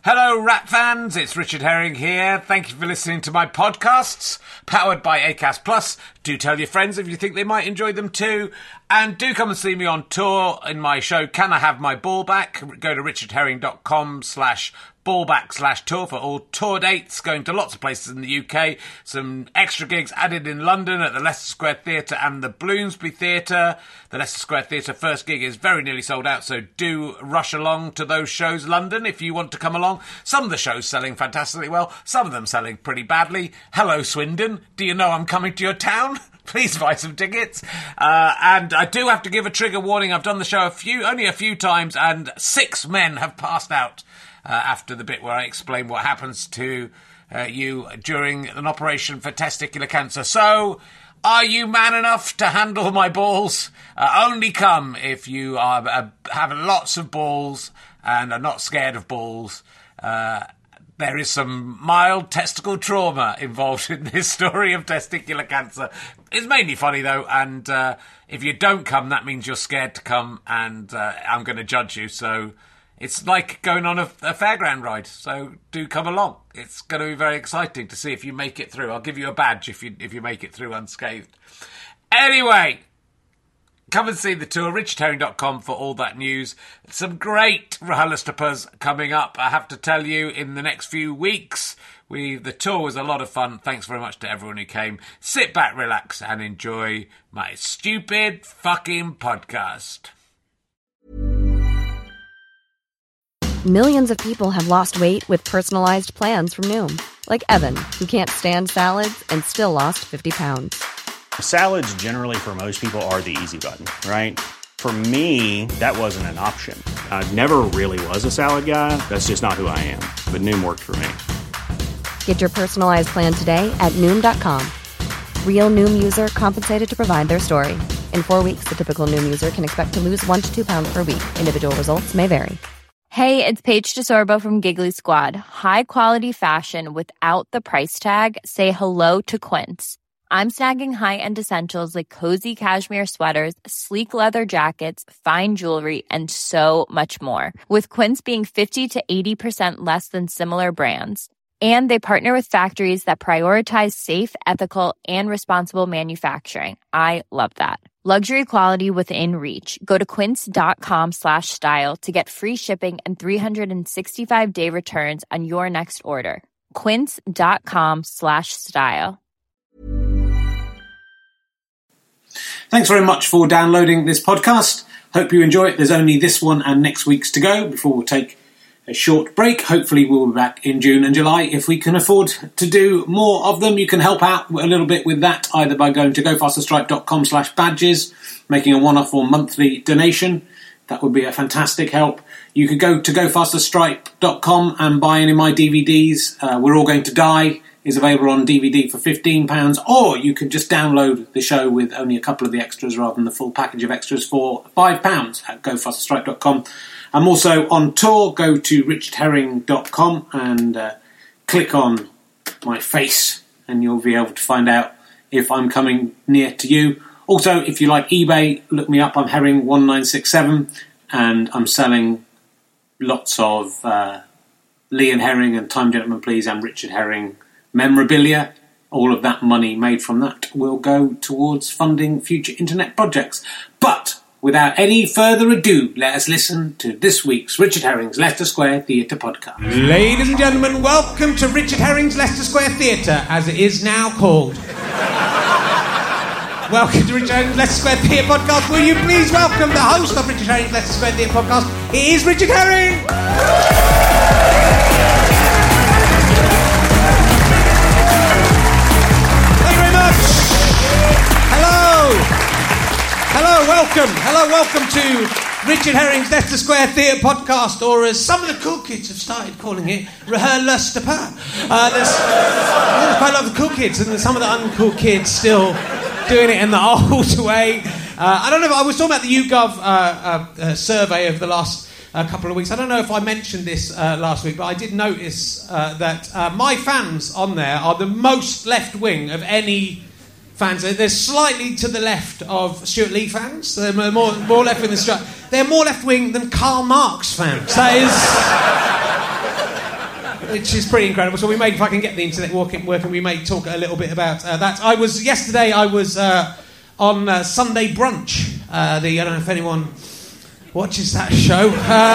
Hello, Rat fans. It's Richard Herring here. Thank you for listening to my podcasts, powered by Acast Plus. Do tell your friends if you think they might enjoy them too. And do come and see me on tour in my show, Can I Have My Ball Back? Go to richardherring.com/ballback/tour for all tour dates, going to lots of places in the UK. Some extra gigs added in London at the Leicester Square Theatre and the Bloomsbury Theatre. The Leicester Square Theatre first gig is very nearly sold out, so do rush along to those shows, London, if you want to come along. Some of the shows selling fantastically well, some of them selling pretty badly. Hello, Swindon. Do you know I'm coming to your town? Please buy some tickets. And I do have to give a trigger warning. I've done the show only a few times, and 6 men have passed out after the bit where I explain what happens to you during an operation for testicular cancer. So, are you man enough to handle my balls? Only come if you have lots of balls and are not scared of balls. There is some mild testicle trauma involved in this story of testicular cancer. It's mainly funny, though, and if you don't come, that means you're scared to come, and I'm going to judge you. So it's like going on a fairground ride, so do come along. It's going to be very exciting to see if you make it through. I'll give you a badge if you make it through unscathed. Anyway, come and see the tour, richardherring.com for all that news. Some great RHLSTPs coming up, I have to tell you, in the next few weeks. The tour was a lot of fun. Thanks very much to everyone who came. Sit back, relax, and enjoy my stupid fucking podcast. Millions of people have lost weight with personalized plans from Noom. Like Evan, who can't stand salads and still lost 50 pounds. Salads generally for most people are the easy button, right? For me, that wasn't an option. I never really was a salad guy. That's just not who I am. But Noom worked for me. Get your personalized plan today at Noom.com. Real Noom user compensated to provide their story. In 4 weeks, the typical Noom user can expect to lose 1 to 2 pounds per week. Individual results may vary. Hey, it's Paige DeSorbo from Giggly Squad. High quality fashion without the price tag. Say hello to Quince. I'm snagging high-end essentials like cozy cashmere sweaters, sleek leather jackets, fine jewelry, and so much more. With Quince being 50 to 80% less than similar brands. And they partner with factories that prioritize safe, ethical, and responsible manufacturing. I love that. Luxury quality within reach. Go to quince.com/style to get free shipping and 365-day returns on your next order. Quince.com/style. Thanks very much for downloading this podcast. Hope you enjoy it. There's only this one and next week's to go before we'll take a short break. Hopefully we'll be back in June and July if we can afford to do more of them. You can help out a little bit with that either by going to gofasterstripe.com/badges, making a one-off or monthly donation. That would be a fantastic help. You could go to gofasterstripe.com and buy any of my DVDs. We're All Going to Die is available on DVD for £15, or you can just download the show with only a couple of the extras rather than the full package of extras for £5 at gofasterstripe.com. I'm also on tour. Go to richardherring.com and click on my face and you'll be able to find out if I'm coming near to you. Also, if you like eBay, look me up. I'm Herring1967 and I'm selling lots of Lee and Herring and Time Gentlemen Please and Richard Herring memorabilia. All of that money made from that will go towards funding future internet projects. But without any further ado, let us listen to this week's Richard Herring's Leicester Square Theatre podcast. Ladies and gentlemen, welcome to Richard Herring's Leicester Square Theatre, as it is now called. Welcome to Richard Herring's Leicester Square Theatre podcast. Will you please welcome the host of Richard Herring's Leicester Square Theatre podcast? It is Richard Herring! Thank you very much! Hello, welcome to Richard Herring's Leicester Square Theatre podcast, or as some of the cool kids have started calling it, RHLSTP. There's quite a lot of the cool kids, and some of the uncool kids still doing it in the old way. I don't know if I was talking about the YouGov survey of the last couple of weeks. I don't know if I mentioned this last week, but I did notice that my fans on there are the most left-wing of any fans. They're slightly to the left of Stuart Lee fans. They're more left-wing than Stuart. They're more left-wing than Karl Marx fans. That is... which is pretty incredible. So we may, if I can get the internet working, we may talk a little bit about that. Yesterday I was on Sunday Brunch. I don't know if anyone watches that show.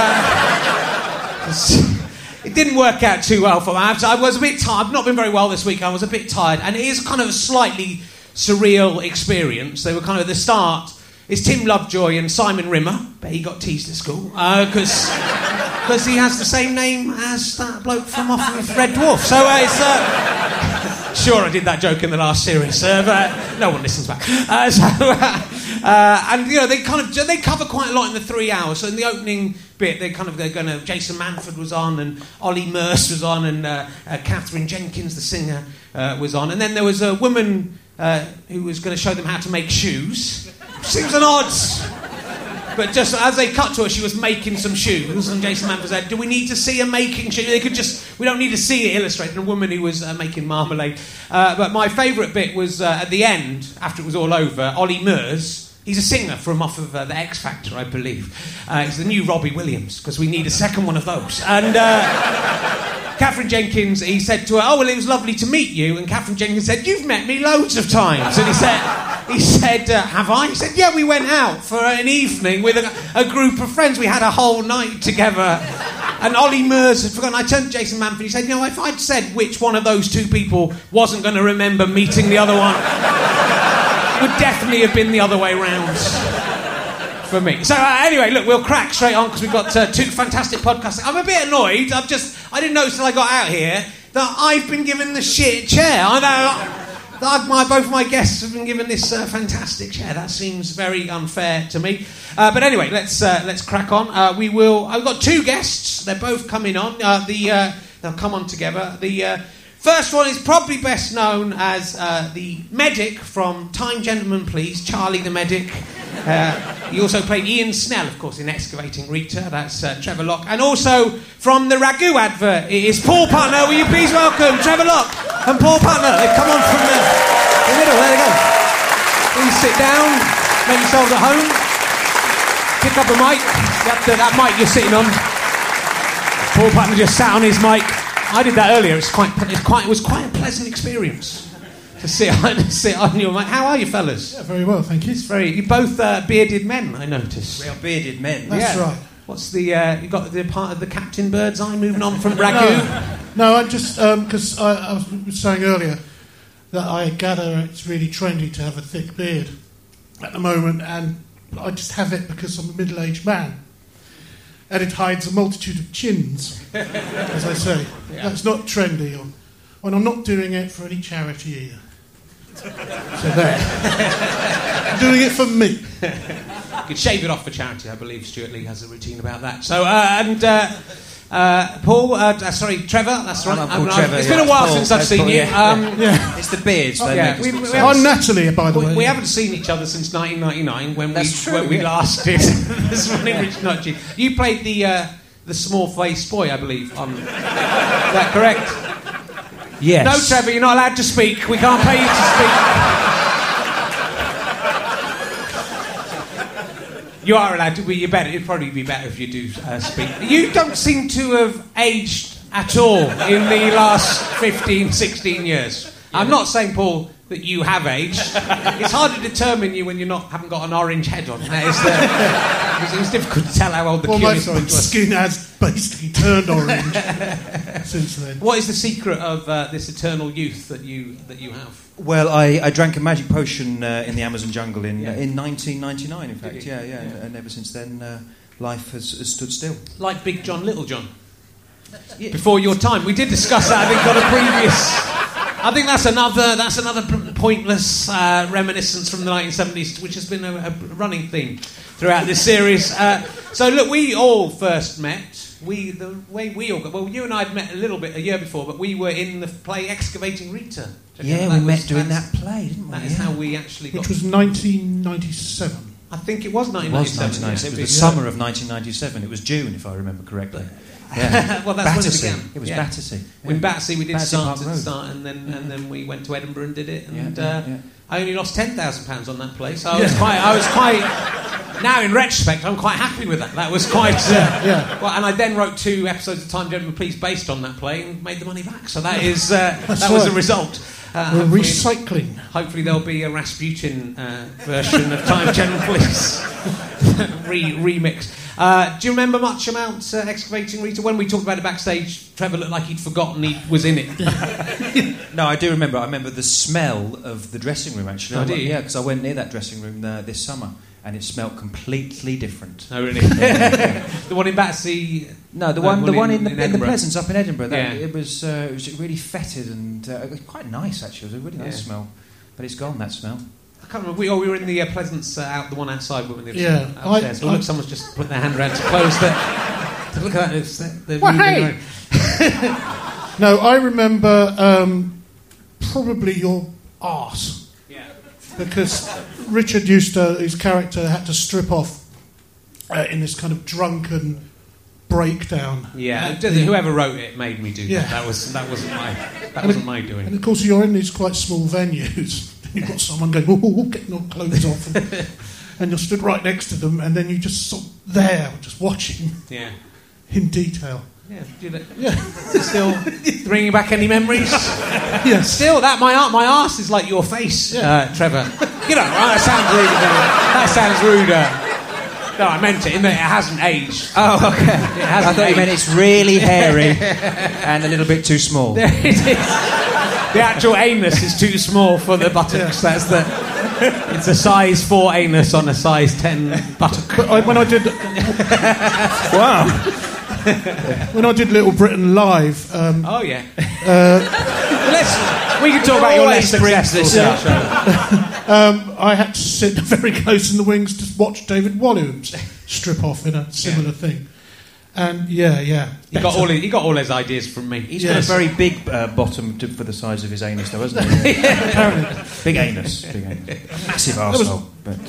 It didn't work out too well for me. I was a bit tired. I've not been very well this week. I was a bit tired, and it is kind of a slightly surreal experience. They were kind of at the start. It's Tim Lovejoy and Simon Rimmer. Bet he got teased at school because he has the same name as that bloke from off of Red Dwarf. So it's sure I did that joke in the last series, but no one listens back. And you know they cover quite a lot in the 3 hours. So in the opening bit, they're going to. Jason Manford was on, and Ollie Merce was on, and Catherine Jenkins, the singer, was on, and then there was a woman who was going to show them how to make shoes. Seems an odd, but just as they cut to her, she was making some shoes, and Jason Manford said, "Do we need to see her making shoes? We don't need to see it illustrated." A woman who was making marmalade. But my favourite bit was at the end, after it was all over. Ollie Merce. He's a singer from off of the X Factor, I believe. He's the new Robbie Williams, because we need a second one of those. And Catherine Jenkins, he said to her, "Oh, well, it was lovely to meet you." And Catherine Jenkins said, "You've met me loads of times." And he said, "Have I?" He said, "Yeah, we went out for an evening with a group of friends. We had a whole night together." And Ollie Merce had forgotten. I turned to Jason Manford. He said, "You know, if I'd said which one of those two people wasn't going to remember meeting the other one, it would definitely have been the other way round for me." So anyway, look, we'll crack straight on because we've got two fantastic podcasts. I'm a bit annoyed. I didn't notice till I got out here that I've been given the shit chair. I know both of my guests have been given this fantastic chair. That seems very unfair to me. But anyway, let's crack on. I've got two guests. They're both coming on. They'll come on together. The first one is probably best known as the medic from Time Gentlemen Please, Charlie the medic. He also played Ian Snell, of course, in Excavating Rita. That's Trevor Locke. And also from the Ragu advert, it is Paul Putner. Will you please welcome Trevor Locke and Paul Putner? They've come on from the middle. There they go. Please sit down. Make yourselves at home. Pick up a mic. That mic you're sitting on. Paul Putner just sat on his mic. I did that earlier. It was quite a pleasant experience to sit on your mic. How are you, fellas? Yeah, very well, thank you. You're both bearded men, I notice. We are bearded men. That's right. What's the you got the part of the Captain Birdseye moving on from Ragu? No, I'm just because I was saying earlier that I gather it's really trendy to have a thick beard at the moment, and I just have it because I'm a middle-aged man. And it hides a multitude of chins, as I say. Yeah. That's not trendy, and I'm not doing it for any charity either. So there. I'm doing it for me. You could shave it off for charity, I believe Stuart Lee has a routine about that. So, Paul, Trevor, that's right. Trevor, it's been a while since I've seen you. It's the beards. I'm Natalie, by the way. We haven't seen each other since 1999 when we last did this running Rich Notchy. You played the small-faced boy, I believe. Is that correct? Yes. No, Trevor, you're not allowed to speak. We can't pay you to speak. You are allowed to. Well, it'd probably be better if you do speak. You don't seem to have aged at all in the last 15, 16 years. Yeah. I'm not saying, Paul, that you have aged. It's hard to determine you when haven't got an orange head on. It's difficult to tell how old the curious orange was. My skin has basically turned orange since then. What is the secret of this eternal youth that you have? Well, I drank a magic potion in the Amazon jungle in 1999, in fact. Yeah. And ever since then, life has stood still. Like Big John, Little John. Yeah. Before your time, we did discuss that. I think on a previous. I think that's another pointless reminiscence from the 1970s, which has been a running theme throughout this series. So look, we all first met. You and I had met a little bit a year before, but we were in the play Excavating Rita. Yeah, we met doing that play, didn't we? That is how we actually got... Which was 1997. I think it was 1997. It was the summer of 1997. It was June, if I remember correctly. Yeah. Well, that's Battersea. when it began. It was Battersea. In Battersea, we did Battersea start, and then we went to Edinburgh and did it. And I only lost £10,000 on that play, so I was quite. Now, in retrospect, I'm quite happy with that. That was quite... Well, and I then wrote 2 episodes of Time Gentlemen Please based on that play and made the money back. So that is that was a result. Recycling. Hopefully there'll be a Rasputin version of Time Gentlemen Please remix. Do you remember much about Excavating Rita? When we talked about it backstage, Trevor looked like he'd forgotten he was in it. No, I do remember. I remember the smell of the dressing room, actually. Oh, did you? Yeah, because I went near that dressing room this summer. And it smelled completely different. Oh, really? The one in Battersea? No, the one in the Edinburgh. Pleasance up in Edinburgh. It was really fetid and quite nice, actually. It was a really nice smell. But it's gone, that smell. I can't remember. We were in the Pleasance, the one outside. Upstairs. Look, someone's just put their hand around to close the... Look at that. No, I remember probably your arse. Because Richard his character had to strip off in this kind of drunken breakdown. Yeah, whoever wrote it made me do that. That wasn't my doing. And of course, you're in these quite small venues. You've got someone going, getting all clothes off, and you're stood right next to them, and then you just sort of there, just watching. Yeah. In detail. Yeah. Still bringing back any memories? Yes. Still, my arse is like your face, Trevor. That sounds rude. No, I meant it in that it hasn't aged. Oh, okay. I thought you meant it's really hairy and a little bit too small. There it is. The actual anus is too small for the buttocks. It's a size 4 anus on a size 10 buttock. But when I did... Wow. When I did Little Britain live... we can talk about your less successful show. I had to sit very close in the wings to watch David Walliams strip off in a similar thing. And He got all his ideas from me. He's got a very big bottom for the size of his anus, though, hasn't he? Apparently. Big anus. Massive arsehole.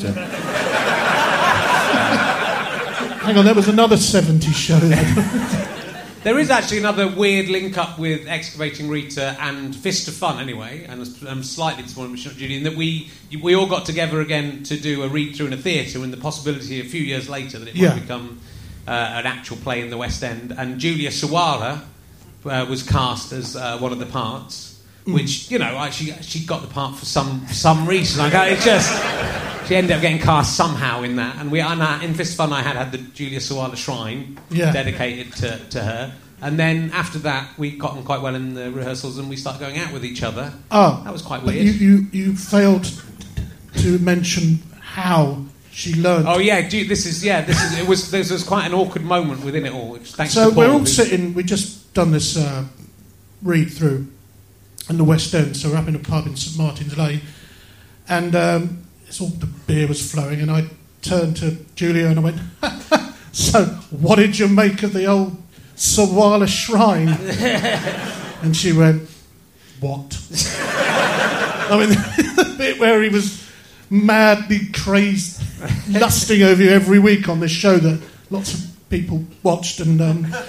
Hang on, there was another 70s show. There is actually another weird link-up with Excavating Rita and Fist of Fun, anyway, and I'm slightly disappointed with Judy, in that we all got together again to do a read-through in a theatre, and the possibility a few years later that it might become an actual play in the West End, and Julia Sawalha was cast as one of the parts, which, she got the part for some reason. It's just... She ended up getting cast somehow in that, and in Fist of Fun I had the Julia Sawalha shrine dedicated to her, and then after that we got on quite well in the rehearsals and we started going out with each other. Oh, that was quite weird. You failed to mention how she learned. Oh yeah, there was quite an awkward moment within it all. Thanks so to Paul, we're all sitting. We just done this read through in the West End, so we're up in a pub in St Martin's Lane, and. The beer was flowing, and I turned to Julia and I went, "So, what did you make of the old Sawalha shrine?" And she went, "What?" I mean, the bit where he was madly crazed, lusting over you every week on this show that lots of people watched, and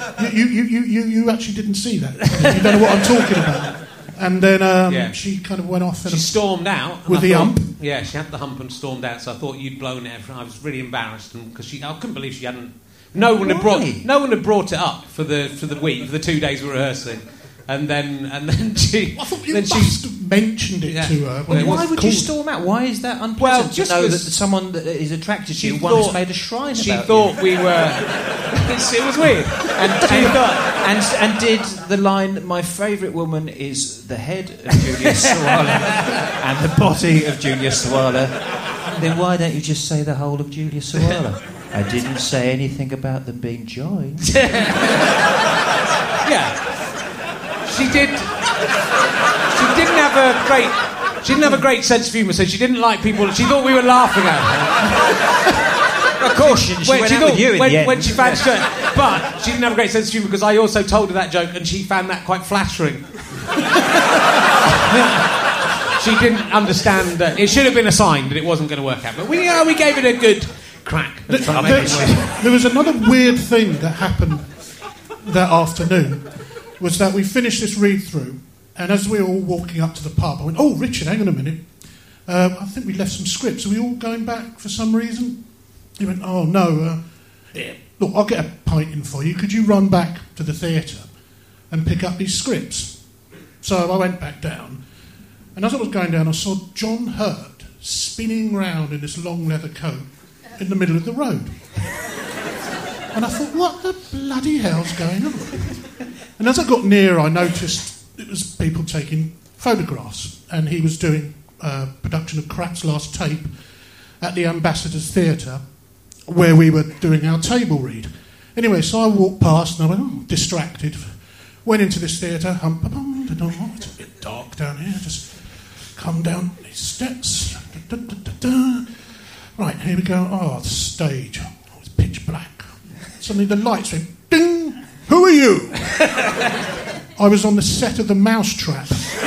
you actually didn't see that. You don't know what I'm talking about. And then she kind of went off. She stormed out with the hump. Yeah, she had the hump and stormed out. So I thought you'd blown it. I was really embarrassed because I couldn't believe she hadn't. No one had brought it up for the week, for the 2 days of rehearsing. And then she... I thought you must have mentioned it to her. Why would you storm out? Why is that unpleasant to know that someone that is attracted to you once made a shrine about you? She thought we were... it was weird. And did the line, "My favourite woman is the head of Julia Sawalha and the body of Julia Sawalha," then why don't you just say the whole of Julia Sawalha? I didn't say anything about them being joined. Yeah. She didn't have a great sense of humour, so she didn't like people. She thought we were laughing at her. Of course, she went out with you in the end. When she found it, but she didn't have a great sense of humour because I also told her that joke and she found that quite flattering. She didn't understand that it should have been a sign that it wasn't going to work out. But we gave it a good crack. There was another weird thing that happened that afternoon. Was that we finished this read-through, and as we were all walking up to the pub, I went, "Oh, Richard, hang on a minute. I think we left some scripts. Are we all going back for some reason? He went, oh, no. Look, I'll get a pint in for you. Could you run back to the theatre and pick up these scripts? So I went back down. And as I was going down, I saw John Hurt spinning round in this long leather coat in the middle of the road. And I thought, what the bloody hell's going on? And as I got near, I noticed it was people taking photographs. And he was doing a production of Krapp's Last Tape at the Ambassadors Theatre, where we were doing our table read. Anyway, so I walked past and I went, distracted. Went into this theatre, it's a bit dark down here, just come down these steps. Right, here we go. Oh, the stage. Oh, it's pitch black. Suddenly the lights went, ding! Who are you? I was on the set of The Mousetrap,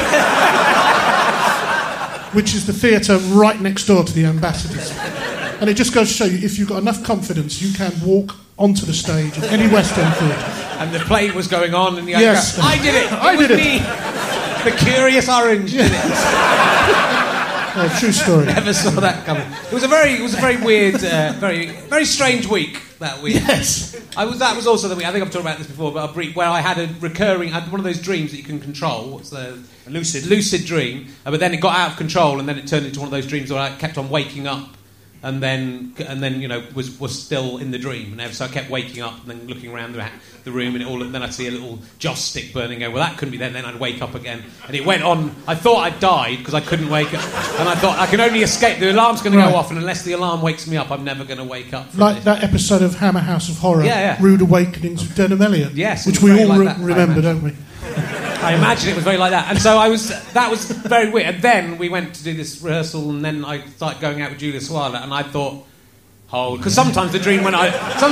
which is the theatre right next door to the Ambassadors. And it just goes to show you, if you've got enough confidence, you can walk onto the stage of any West End theatre. And the play was going on, and yes, I did it. I did it. Me. The Curious Orange did it. Oh, true story. Never saw that coming. It was a very weird, very strange week that week. Yes. That was also the week. I think I've talked about this before, but where I had I had one of those dreams that you can control. What's the lucid dream? But then it got out of control, and then it turned into one of those dreams where I kept on waking up. And then was still in the dream, and so I kept waking up and then looking around the room, and then I'd see a little joss stick burning. Going, well, that couldn't be then. Then I'd wake up again, and it went on. I thought I'd died because I couldn't wake up, and I thought I can only escape. The alarm's going to go off, and unless the alarm wakes me up, I'm never going to wake up. Like that episode of Hammer House of Horror, Rude Awakenings with Denham Elliott, yes, which we all remember, don't we? I imagine it was very like that, and so that was very weird. And then we went to do this rehearsal, and then I started going out with Julia Swala, and I thought, because sometimes the dream would go,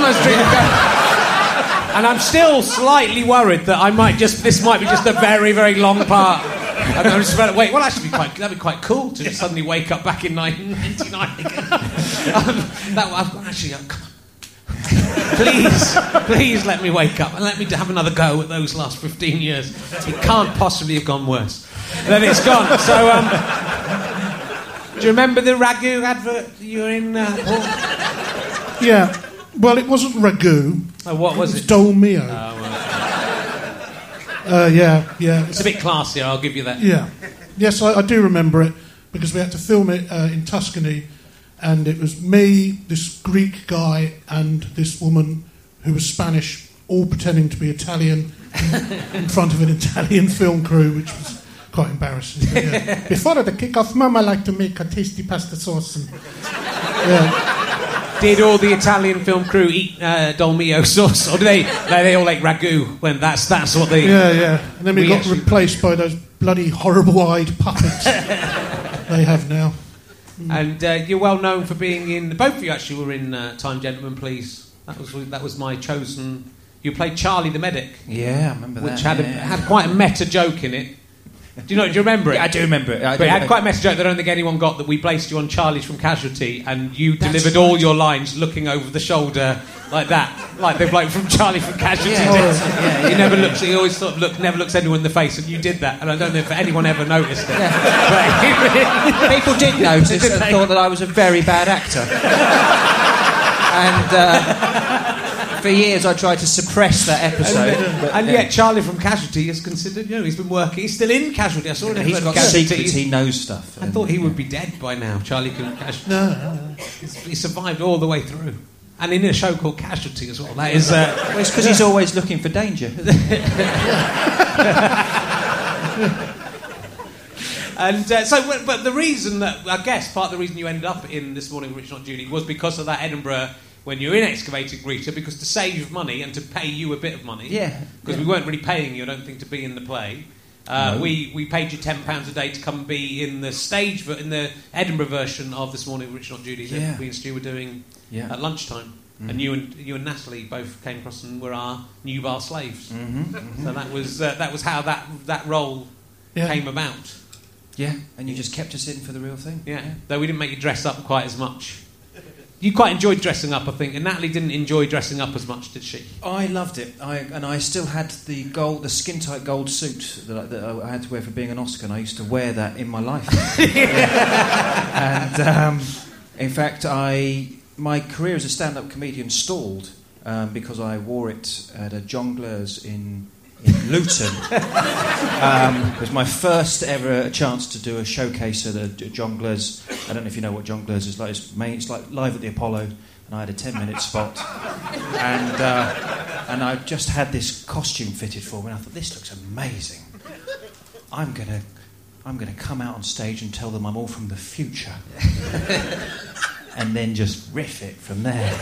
and I'm still slightly worried that this might be just a very, very long part. And I just went, wait, well, that'd be quite cool to suddenly wake up back in 1999 again. Come on. Please let me wake up and let me have another go at those last 15 years. It can't possibly have gone worse. And then it's gone. So, do you remember the Ragu advert you were in, Paul? Yeah. Well, it wasn't Ragu. Oh, what was it? Dolmio. Yeah. It's a bit classier, I'll give you that. Yeah. Yes, I do remember it, because we had to film it in Tuscany. And it was me, this Greek guy, and this woman who was Spanish, all pretending to be Italian in front of an Italian film crew, which was quite embarrassing. But, yeah. Before the kick-off, Mama liked to make a tasty pasta sauce. And, Did all the Italian film crew eat Dolmio sauce, or do they all like ragu? When that's what they... Yeah. And then we got replaced by those bloody horrible-eyed puppets they have now. And you're well known for being in... Both of you actually were in Time Gentlemen, Please. That was my chosen... You played Charlie the Medic. Yeah, I remember that. Which had quite a meta joke in it. Do you remember it? Yeah, I do remember it. But it had quite a meta joke that I don't think anyone got, that we placed you on Charlie's from Casualty, and you delivered all your lines looking over the shoulder like that. Like the bloke from Charlie from Casualty did. He never looks... He always sort of never looks anyone in the face, and you did that. And I don't know if anyone ever noticed it. Yeah. People did notice and thought that I was a very bad actor. And for years I tried to suppress that episode. And yet Charlie from Casualty is considered, he's been working, he's still in Casualty. I saw him. He's got secrets, he knows stuff. I thought he would be dead by now, Charlie from Casualty. No. He survived all the way through. And in a show called Casualty as well. That is... well, it's because he's always looking for danger. And but the reason that, I guess, part of the reason you ended up in This Morning with Rich Not Judy was because of that Edinburgh, when you're in Excavating Rita, because to save money and to pay you a bit of money, because we weren't really paying you, I don't think, to be in the play. No. We paid you £10 a day to come and be in the in the Edinburgh version of This Morning with Rich Not Judy that we and Stu were doing at lunchtime. Mm-hmm. And you and Natalie both came across and were our new bar slaves. Mm-hmm. Mm-hmm. So that was how that role came about. Yeah, and you just kept us in for the real thing. Yeah, though we didn't make you dress up quite as much. You quite enjoyed dressing up, I think, and Natalie didn't enjoy dressing up as much, did she? I loved it. I still had the skin-tight gold suit that I had to wear for being an Oscar, and I used to wear that in my life. And in fact, my career as a stand-up comedian stalled because I wore it at a Jongleurs in Luton. It was my first ever chance to do a showcase at a Jongleurs. I don't know if you know what Jongleurs is like. It's like live at the Apollo, and I had a 10-minute spot. And I just had this costume fitted for me, and I thought, this looks amazing. I'm gonna come out on stage and tell them I'm all from the future. And then just riff it from there.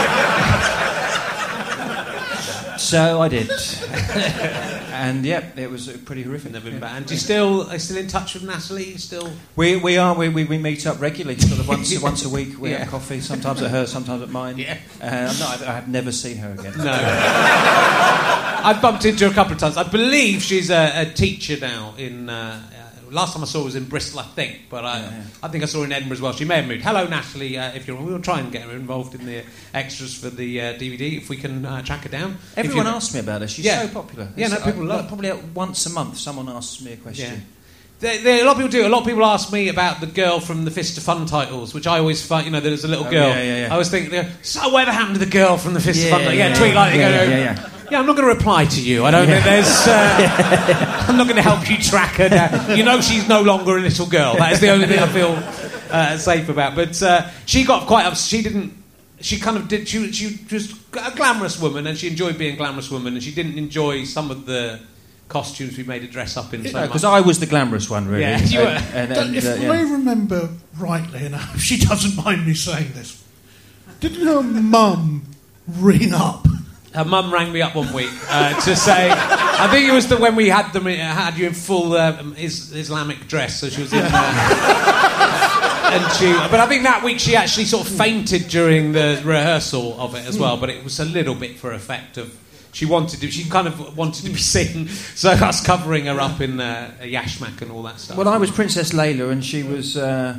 So I did. And yeah, it was pretty horrific. Never been bad. And are you still in touch with Natalie? Still? We are. We meet up regularly, sort of once a week. We have coffee, sometimes at hers, sometimes at mine. Yeah. I have never seen her again. No. I've bumped into her a couple of times. I believe she's a teacher now in... last time I saw her was in Bristol, I think, but I think I saw her in Edinburgh as well. She may have moved. Hello, Natalie. We'll try and get her involved in the extras for the DVD if we can track her down. Everyone asks me about her. She's so popular. Yeah, no, people love her. Probably once a month, someone asks me a question. Yeah. A lot of people do. A lot of people ask me about the girl from the Fist of Fun titles, which I always find, there's a little girl. Yeah. I always think, so whatever happened to the girl from the Fist of Fun? Tweet like Yeah, I'm not going to reply to you. I don't think there's... I'm not going to help you track her down. She's no longer a little girl. That is the only thing I feel safe about. But she got quite upset. She didn't... She kind of did... She was a glamorous woman, and she enjoyed being a glamorous woman, and she didn't enjoy some of the costumes we made her dress up in so much. Because I was the glamorous one, really. Yeah, you were. If I remember rightly, and if she doesn't mind me saying this, didn't her mum ring up? Her mum rang me up one week to say... I think it was when we had you in full Islamic dress, so she was in... but I think that week she actually sort of fainted during the rehearsal of it as well, but it was a little bit for effect of... She kind of wanted to be seen, so us covering her up in a yashmak and all that stuff. Well, I was Princess Layla, and she was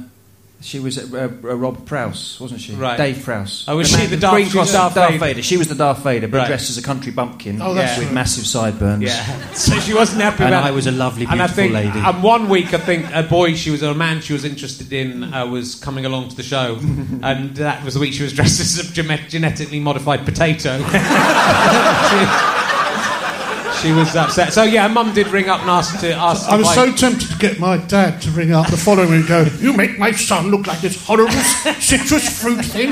Rob Prowse, wasn't she? Right. Dave Prowse. Oh, was she the Darth Vader? She was the Darth Vader, but dressed as a country bumpkin with massive sideburns. Yeah. So she wasn't happy about it. And I was a lovely, beautiful lady. And one week, I think, a man she was interested in was coming along to the show, and that was the week she was dressed as a genetically modified potato. She was upset. So, yeah, her mum did ring up and ask. I was so tempted to get my dad to ring up the following week and go, you make my son look like this horrible citrus fruit thing.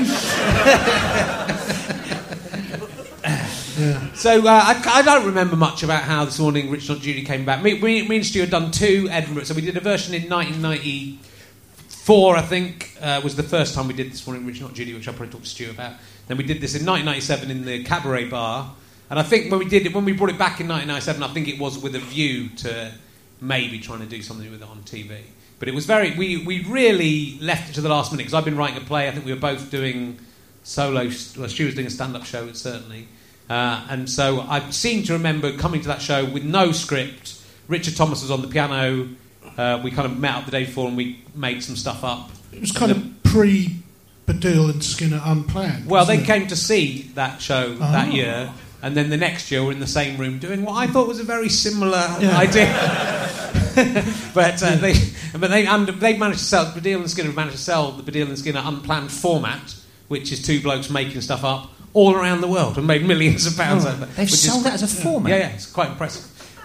Yeah. So, I don't remember much about how This Morning Rich Not Judy came back. Me and Stu had done 2 Edinburgh. So we did a version in 1994, I think, was the first time we did This Morning Rich Not Judy, which I'll probably talk to Stu about. Then we did this in 1997 in the Cabaret Bar. And I think when we brought it back in 1997, I think it was with a view to maybe trying to do something with it on TV. But it was we really left it to the last minute, because I've been writing a play. I think we were both doing solo... Well, Stu was doing a stand-up show, certainly. And so I seem to remember coming to that show with no script. Richard Thomas was on the piano. We kind of met up the day before and we made some stuff up. It was kind of pre-Baddiel and Skinner Unplanned. Well, they came to see that show that year. And then the next year, we're in the same room doing what I thought was a very similar idea. But they managed to sell... Baddiel and Skinner managed to sell the Baddiel and Skinner Unplanned format, which is 2 blokes making stuff up all around the world, and made millions of pounds over it. They've sold that as a format? Yeah, it's quite impressive.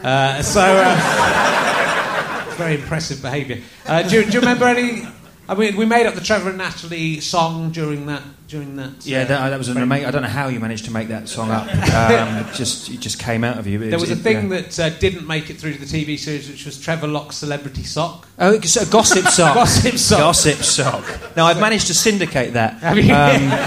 Very impressive behaviour. Do you remember any... I mean, we made up the Trevor and Natalie song during that. Yeah, that was an amazing. I don't know how you managed to make that song up. It just came out of you. There was a thing that didn't make it through to the TV series, which was Trevor Locke's Celebrity Sock. Oh, it's a Gossip Sock. Gossip Sock. Now, I've managed to syndicate that. Have you?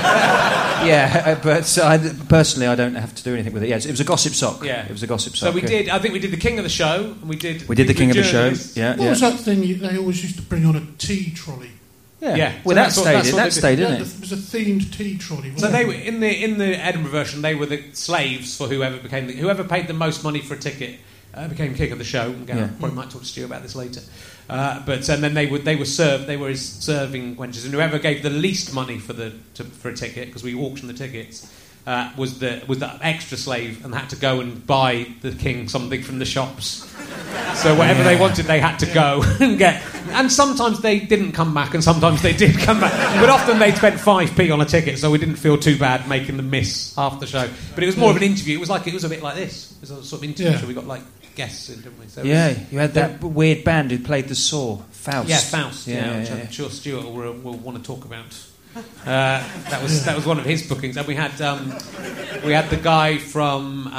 But personally, I don't have to do anything with it. Yes, it was a Gossip Sock. Yeah, it was a Gossip Sock. So we did. I think we did the King of the Show, and we did the King of the Show. Yeah. What was that thing they always used to bring on a tea trolley? Yeah. Well, that stayed, didn't it? There was a themed tea trolley. So they were in the Edinburgh version. They were the slaves for whoever paid the most money for a ticket. became king of the show. Probably might talk to Stu about this later. And then they were his serving wenches, and whoever gave the least money for a ticket, because we auctioned the tickets, was the extra slave and had to go and buy the king something from the shops. So whatever they wanted, they had to go and get. And sometimes they didn't come back, and sometimes they did come back. But often they spent 5p on a ticket, so we didn't feel too bad making them miss half the show. But it was more of an interview. It was a bit like this. It was a sort of interview. So we got like guests in, didn't we? So you had that weird band who played the saw, Faust. Yeah, Faust. Which I'm sure Stuart will want to talk about. That was one of his bookings, and we had the guy from.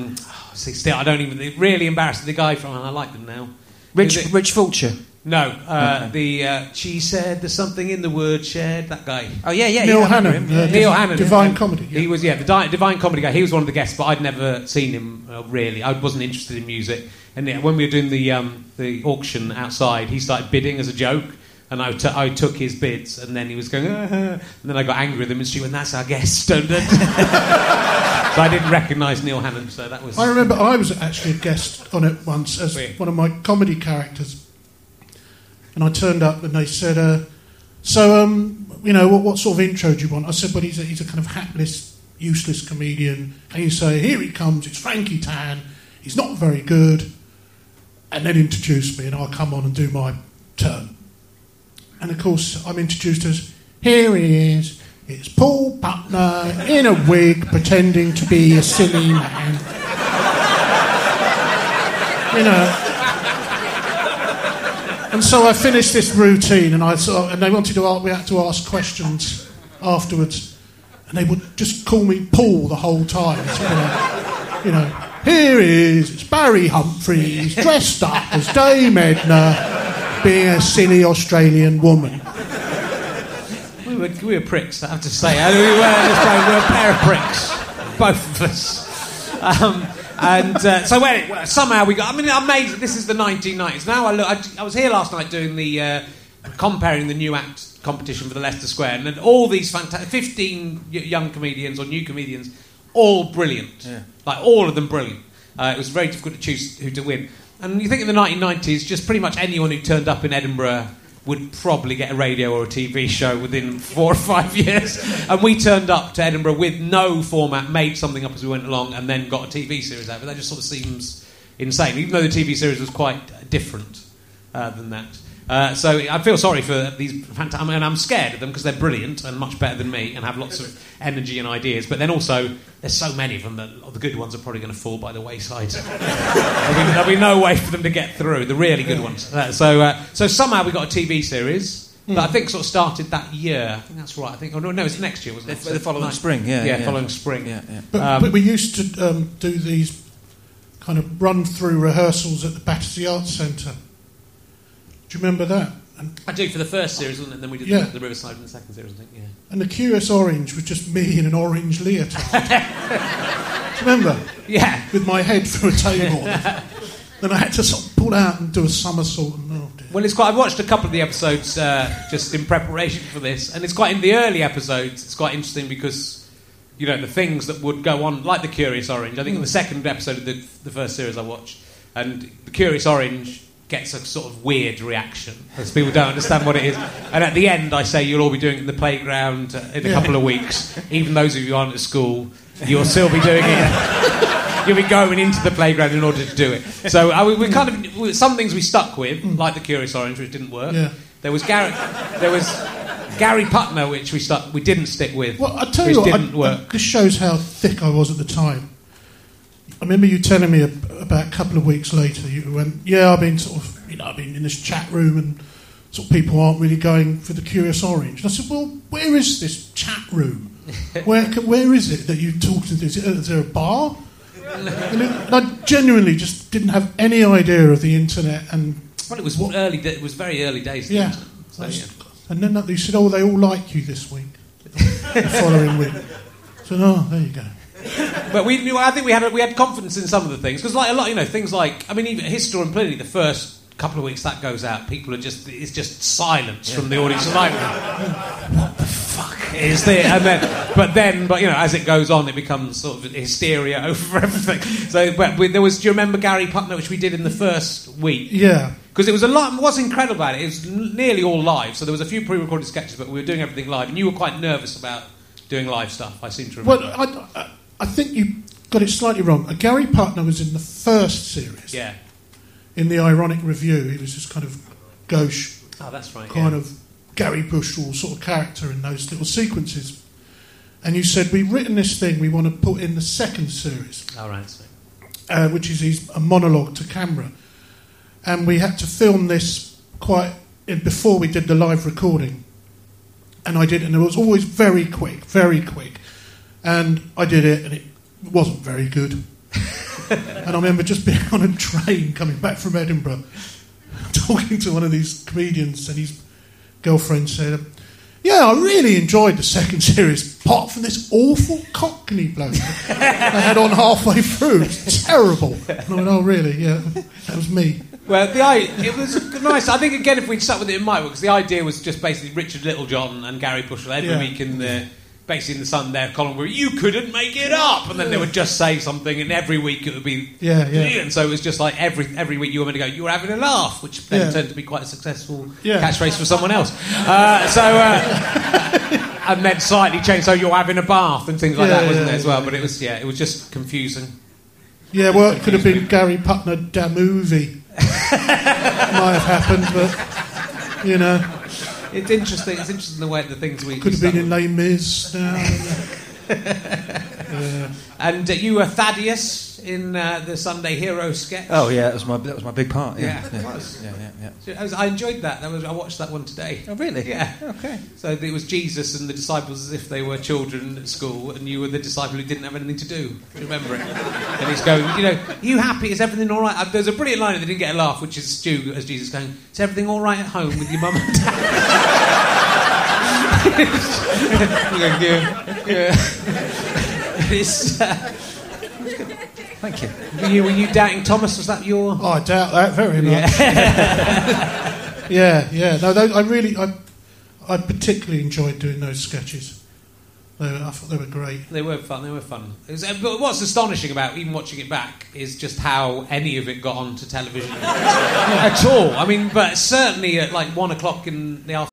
Really embarrassing. The guy from, and I like them now. Rich Fulcher. No, she said there's something in the word shared. That guy. Oh yeah. Neil Hannon. Neil Hannon. Divine Comedy. Yeah. He was the Divine Comedy guy. He was one of the guests, but I'd never seen him really. I wasn't interested in music, and when we were doing the auction outside, he started bidding as a joke. And I took his bids, and then he was going, and then I got angry with him, and she went, "That's our guest." So I didn't recognise Neil Hannon. So that was. I remember I was actually a guest on it once as one of my comedy characters, and I turned up, and they said, what sort of intro do you want?" I said, "Well, he's a kind of hapless, useless comedian." And you say, "Here he comes. It's Frankie Tan. He's not very good," and then introduce me, and I'll come on and do my turn. And of course, I'm introduced as, "Here he is. It's Paul Butler in a wig, pretending to be a silly man." And so I finished this routine, and they wanted we had to ask questions afterwards, and they would just call me Paul the whole time. So, "Here he is. It's Barry Humphries dressed up as Dame Edna." Being a silly Australian woman. We were pricks, I have to say. We were a pair of pricks, both of us. Somehow we got. I'm amazed. This is the 1990s. Now I was here last night doing the comparing the new act competition for the Leicester Square, and then all these 15 young comedians or new comedians, all brilliant. Yeah. Like all of them brilliant. It was very difficult to choose who to win. And you think in the 1990s, just pretty much anyone who turned up in Edinburgh would probably get a radio or a TV show within 4 or 5 years. And we turned up to Edinburgh with no format, made something up as we went along, and then got a TV series out. But that just sort of seems insane, even though the TV series was quite different than that. So I feel sorry for these fantastic... and I'm scared of them because they're brilliant and much better than me and have lots of energy and ideas. But then also, there's so many of them that the good ones are probably going to fall by the wayside. There'll be no way for them to get through, the really good ones. So somehow we got a TV series that I think sort of started that year. I think that's right. No, it's next year, wasn't it? The following spring, yeah. Following spring. Yeah. But we used to do these kind of run-through rehearsals at the Battersea Arts Centre. Do you remember that? I do for the first series, wasn't it? And then we did the Riverside in the second series, I think, yeah. And the Curious Orange was just me in an orange leotard. Do you remember? Yeah. With my head through a table. Then I had to sort of pull out and do a somersault. Well, it's quite... I've watched a couple of the episodes just in preparation for this, and it's quite... In the early episodes, it's quite interesting because, the things that would go on, like the Curious Orange, I think in the second episode of the first series I watched, and the Curious Orange gets a sort of weird reaction as people don't understand what it is, and at the end I say you'll all be doing it in the playground in a couple of weeks. Even those of you who aren't at school, you'll still be doing it. You'll be going into the playground in order to do it. So we kind of some things we stuck with, like the Curious Orange, which didn't work. Yeah. There was Gary Putner, which we didn't stick with. Well, I tell you what, didn't work. This shows how thick I was at the time. I remember you telling me about a couple of weeks later, you went, "Yeah, I've been I've been in this chat room and sort of people aren't really going for the Curious Orange." And I said, "Well, where is this chat room? Where is it that you talk to? Is there a bar?" And I genuinely just didn't have any idea of the internet. And well, it was It was very early days. Yeah. So, and then you said, "Oh, they all like you this week." The following week. So, there you go. But I think we had confidence in some of the things because, like a lot, things like even History and Plenty. The first couple of weeks that goes out, people are it's just silence from the audience. Like, what the fuck? But as it goes on, it becomes sort of hysteria over everything. So, do you remember Gary Putner, which we did in the first week? Yeah. Because it was a lot. What's incredible about it is nearly all live. So there was a few pre-recorded sketches, but we were doing everything live, and you were quite nervous about doing live stuff. I seem to remember. Well, I think you got it slightly wrong. Gary Putner was in the first series. Yeah. In the Ironic Review, he was this kind of gauche. Oh, that's right. Kind of Gary Bushell sort of character in those little sequences. And you said, we've written this thing we want to put in the second series. Oh, right. Which is a monologue to camera. And we had to film this before we did the live recording. And I did, and it was always very quick. And I did it, and it wasn't very good. And I remember just being on a train coming back from Edinburgh, talking to one of these comedians, and his girlfriend said, yeah, I really enjoyed the second series, apart from this awful Cockney bloke I had on halfway through. It's terrible. And I went, oh, really? Yeah, that was me. Well, it was nice. I think, again, if we'd stuck with it, it might work, because the idea was just basically Richard Littlejohn and Gary Bushell every week in the Sunday column where you couldn't make it up, and then they would just say something, and every week it would be and so it was just like every week you were meant to go, you were having a laugh, which then turned to be quite a successful catchphrase for someone else. And then slightly changed, so you're having a bath and things like that, wasn't there as well? But it was just confusing. Yeah, well, it could have been Gary Putner da movie. Might have happened, but It's interesting. It's interesting the way the things we could have been in Les Mis now. And you were Thaddeus in the Sunday Hero sketch. Oh yeah, that was my big part. Yeah. I enjoyed that. I watched that one today. Oh really? Yeah. Okay. So it was Jesus and the disciples as if they were children at school, and you were the disciple who didn't have anything to do. Remember it? And he's going, are you happy? Is everything all right? There's a brilliant line that didn't get a laugh, which is Stu as Jesus going, is everything all right at home with your mum and dad? Thank you. Were you doubting Thomas? Was that your... Oh, I doubt that very much. Yeah. No, I particularly enjoyed doing those sketches. I thought they were great. They were fun. But what's astonishing about even watching it back is just how any of it got onto television at all. I mean, but certainly at like 1 o'clock in the afternoon.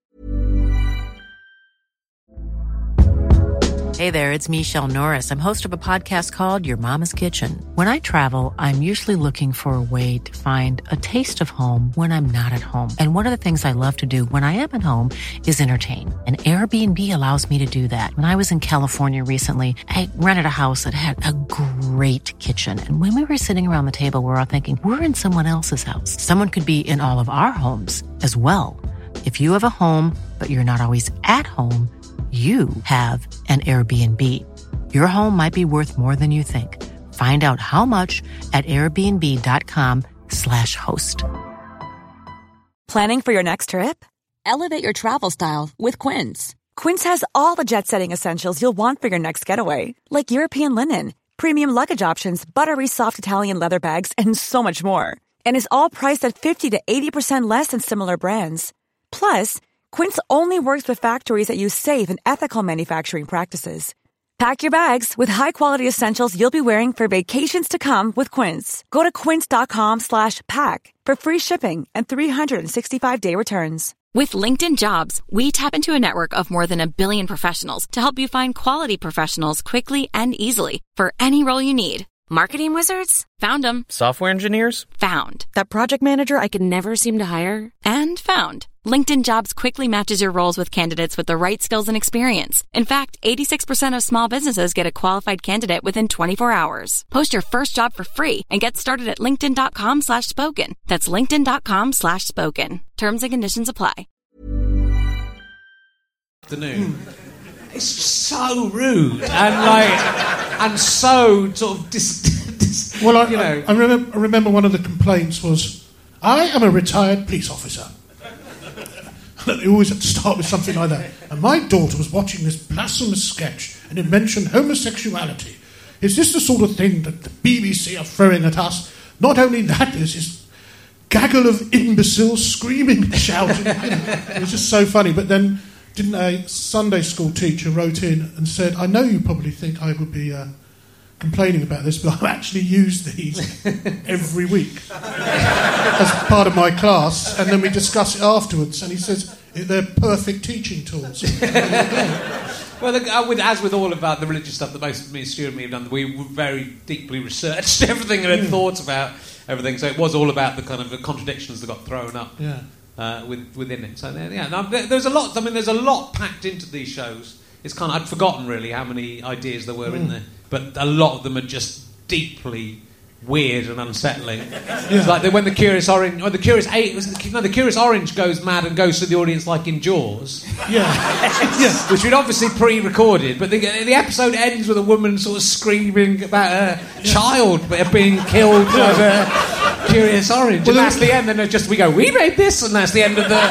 Hey there, it's Michelle Norris. I'm host of a podcast called Your Mama's Kitchen. When I travel, I'm usually looking for a way to find a taste of home when I'm not at home. And one of the things I love to do when I am at home is entertain. And Airbnb allows me to do that. When I was in California recently, I rented a house that had a great kitchen. And when we were sitting around the table, we were all thinking, we're in someone else's house. Someone could be in all of our homes as well. If you have a home, but you're not always at home, you have an Airbnb. Your home might be worth more than you think. Find out how much at airbnb.com/host. Planning for your next trip? Elevate your travel style with Quince. Quince has all the jet-setting essentials you'll want for your next getaway, like European linen, premium luggage options, buttery soft Italian leather bags, and so much more. And is all priced at 50 to 80% less than similar brands. Plus, Quince only works with factories that use safe and ethical manufacturing practices. Pack your bags with high-quality essentials you'll be wearing for vacations to come with Quince. Go to quince.com/pack for free shipping and 365-day returns. With LinkedIn Jobs, we tap into a network of more than 1 billion professionals to help you find quality professionals quickly and easily for any role you need. Marketing wizards? Found them. Software engineers? Found. That project manager I could never seem to hire? And found. LinkedIn Jobs quickly matches your roles with candidates with the right skills and experience. In fact, 86% of small businesses get a qualified candidate within 24 hours. Post your first job for free and get started at linkedin.com/spoken. That's linkedin.com/spoken. Terms and conditions apply. Afternoon. It's so rude and so sort of Well, I remember one of the complaints was, I am a retired police officer. They always have to start with something like that. And my daughter was watching this blasphemous sketch and it mentioned homosexuality. Is this the sort of thing that the BBC are throwing at us? Not only that, there's this gaggle of imbeciles screaming and shouting. It was just so funny. But then didn't a Sunday school teacher wrote in and said, I know you probably think I would be complaining about this, but I actually use these every week as part of my class, and then we discuss it afterwards, and he says they're perfect teaching tools. Well, as with all about the religious stuff that most of me, Stuart and me have done, we very deeply researched everything and had thoughts about everything, so it was all about the kind of the contradictions that got thrown up within it. So there's a lot. I mean, there's a lot packed into these shows. It's kind of, I'd forgotten really how many ideas there were in there, but a lot of them are just deeply weird and unsettling. It's like when the Curious Orange, or the Curious Orange goes mad and goes to the audience like in Jaws. Which we'd obviously pre-recorded, but the episode ends with a woman sort of screaming about her child being killed by the Curious Orange, and that's the end. Then we go, we made this, and that's the end of the.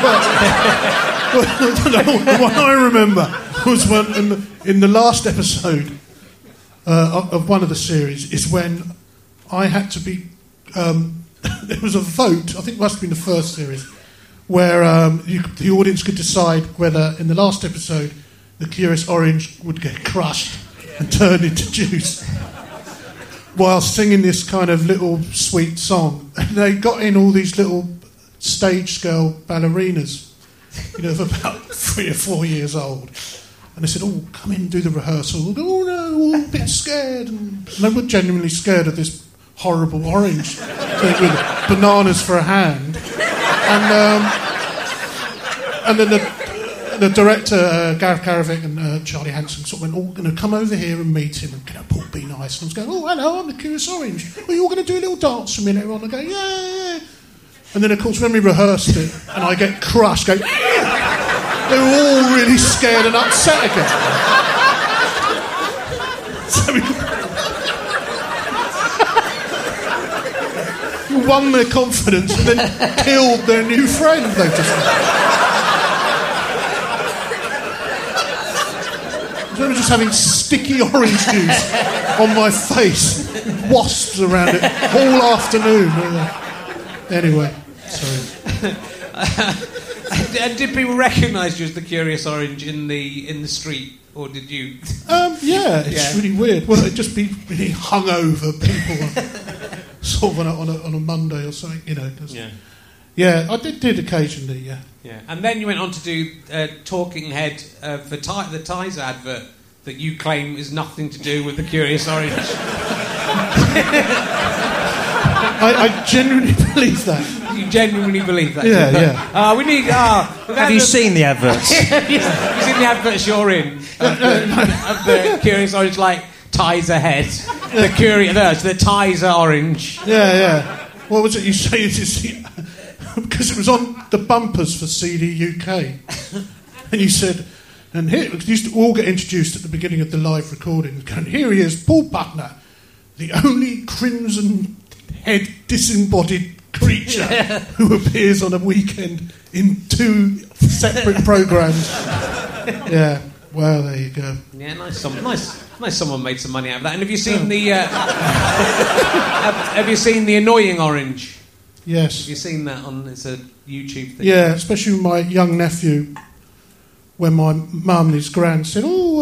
What I remember was when in the last episode of one of the series is when I had to be. There was a vote. I think it must have been the first series, where the audience could decide whether, in the last episode, the Curious Orange would get crushed and turned into juice, while singing this kind of little sweet song. And they got in all these little stage scale ballerinas, of about 3 or 4 years old. And they said, "Oh, come in and do the rehearsal." "Oh no, all a bit scared." And they were genuinely scared of this horrible orange thing with bananas for a hand. And then the director, Gareth Karavik and Charlie Hanson, sort of went, "Oh, come over here and meet him." And Paul be nice. And I was going, "Oh, hello, I'm the Curious Orange. Well, you're going to do a little dance for me later on." I go, "Yeah." And then, of course, when we rehearsed it, and I get crushed, they were all really scared and upset again. So we won their confidence and then killed their new friend, they've just I was just having sticky orange juice on my face, wasps around it all afternoon. Anyway, sorry. And did people recognise you as the Curious Orange in the street, or did you? It's really weird. Well, it'd just be really hungover people, sort of on a Monday or something, Yeah, I did occasionally. Yeah. And then you went on to do Talking Head for the Tizer advert that you claim is nothing to do with the Curious Orange. I genuinely believe that. You genuinely believe that? Yeah. We need. Have you seen the adverts? You've seen the adverts you're in of the Curious Orange, like Tizer Head, the Tizer Orange. Yeah. What was it you say? Because it was on the bumpers for CD UK, and you said, and here we used to all get introduced at the beginning of the live recording. And here he is, Paul Butner, the only crimson head disembodied creature who appears on a weekend in 2 separate programmes. Yeah, well, there you go. Yeah, nice someone made some money out of that. And have you seen have you seen The Annoying Orange? Yes. Have you seen that it's a YouTube thing? Yeah, especially with my young nephew, when my mum and his gran said,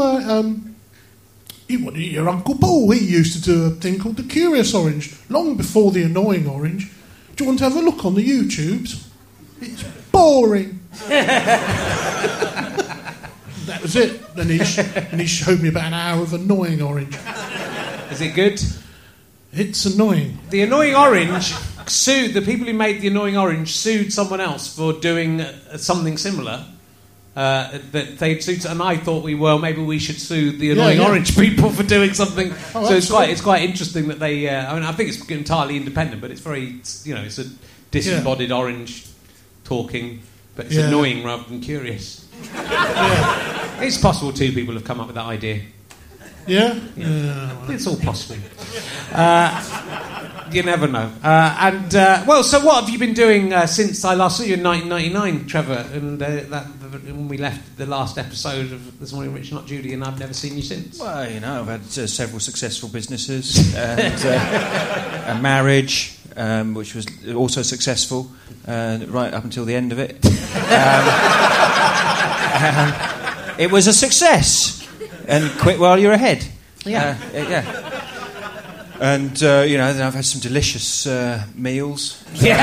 your Uncle Paul, he used to do a thing called The Curious Orange, long before The Annoying Orange. Do you want to have a look on the YouTubes? It's boring. That was it. And he showed me about an hour of Annoying Orange. Is it good? It's annoying. The Annoying Orange sued, the people who made The Annoying Orange sued someone else for doing something similar. That they'd sued, and I thought maybe we should sue the Annoying Orange people for doing something. So it's quite interesting that they. I think it's entirely independent, but it's very it's a disembodied orange talking, but it's annoying rather than curious. It's possible 2 people have come up with that idea. Yeah? It's all possible. You never know. So what have you been doing since I last saw you in 1999, Trevor? And when we left the last episode of This Morning, Rich Not Judy, and I've never seen you since. Well, I've had several successful businesses and a marriage. which was also successful right up until the end of it. It was a success. And Quit While You're Ahead. Yeah. And, then I've had some delicious meals.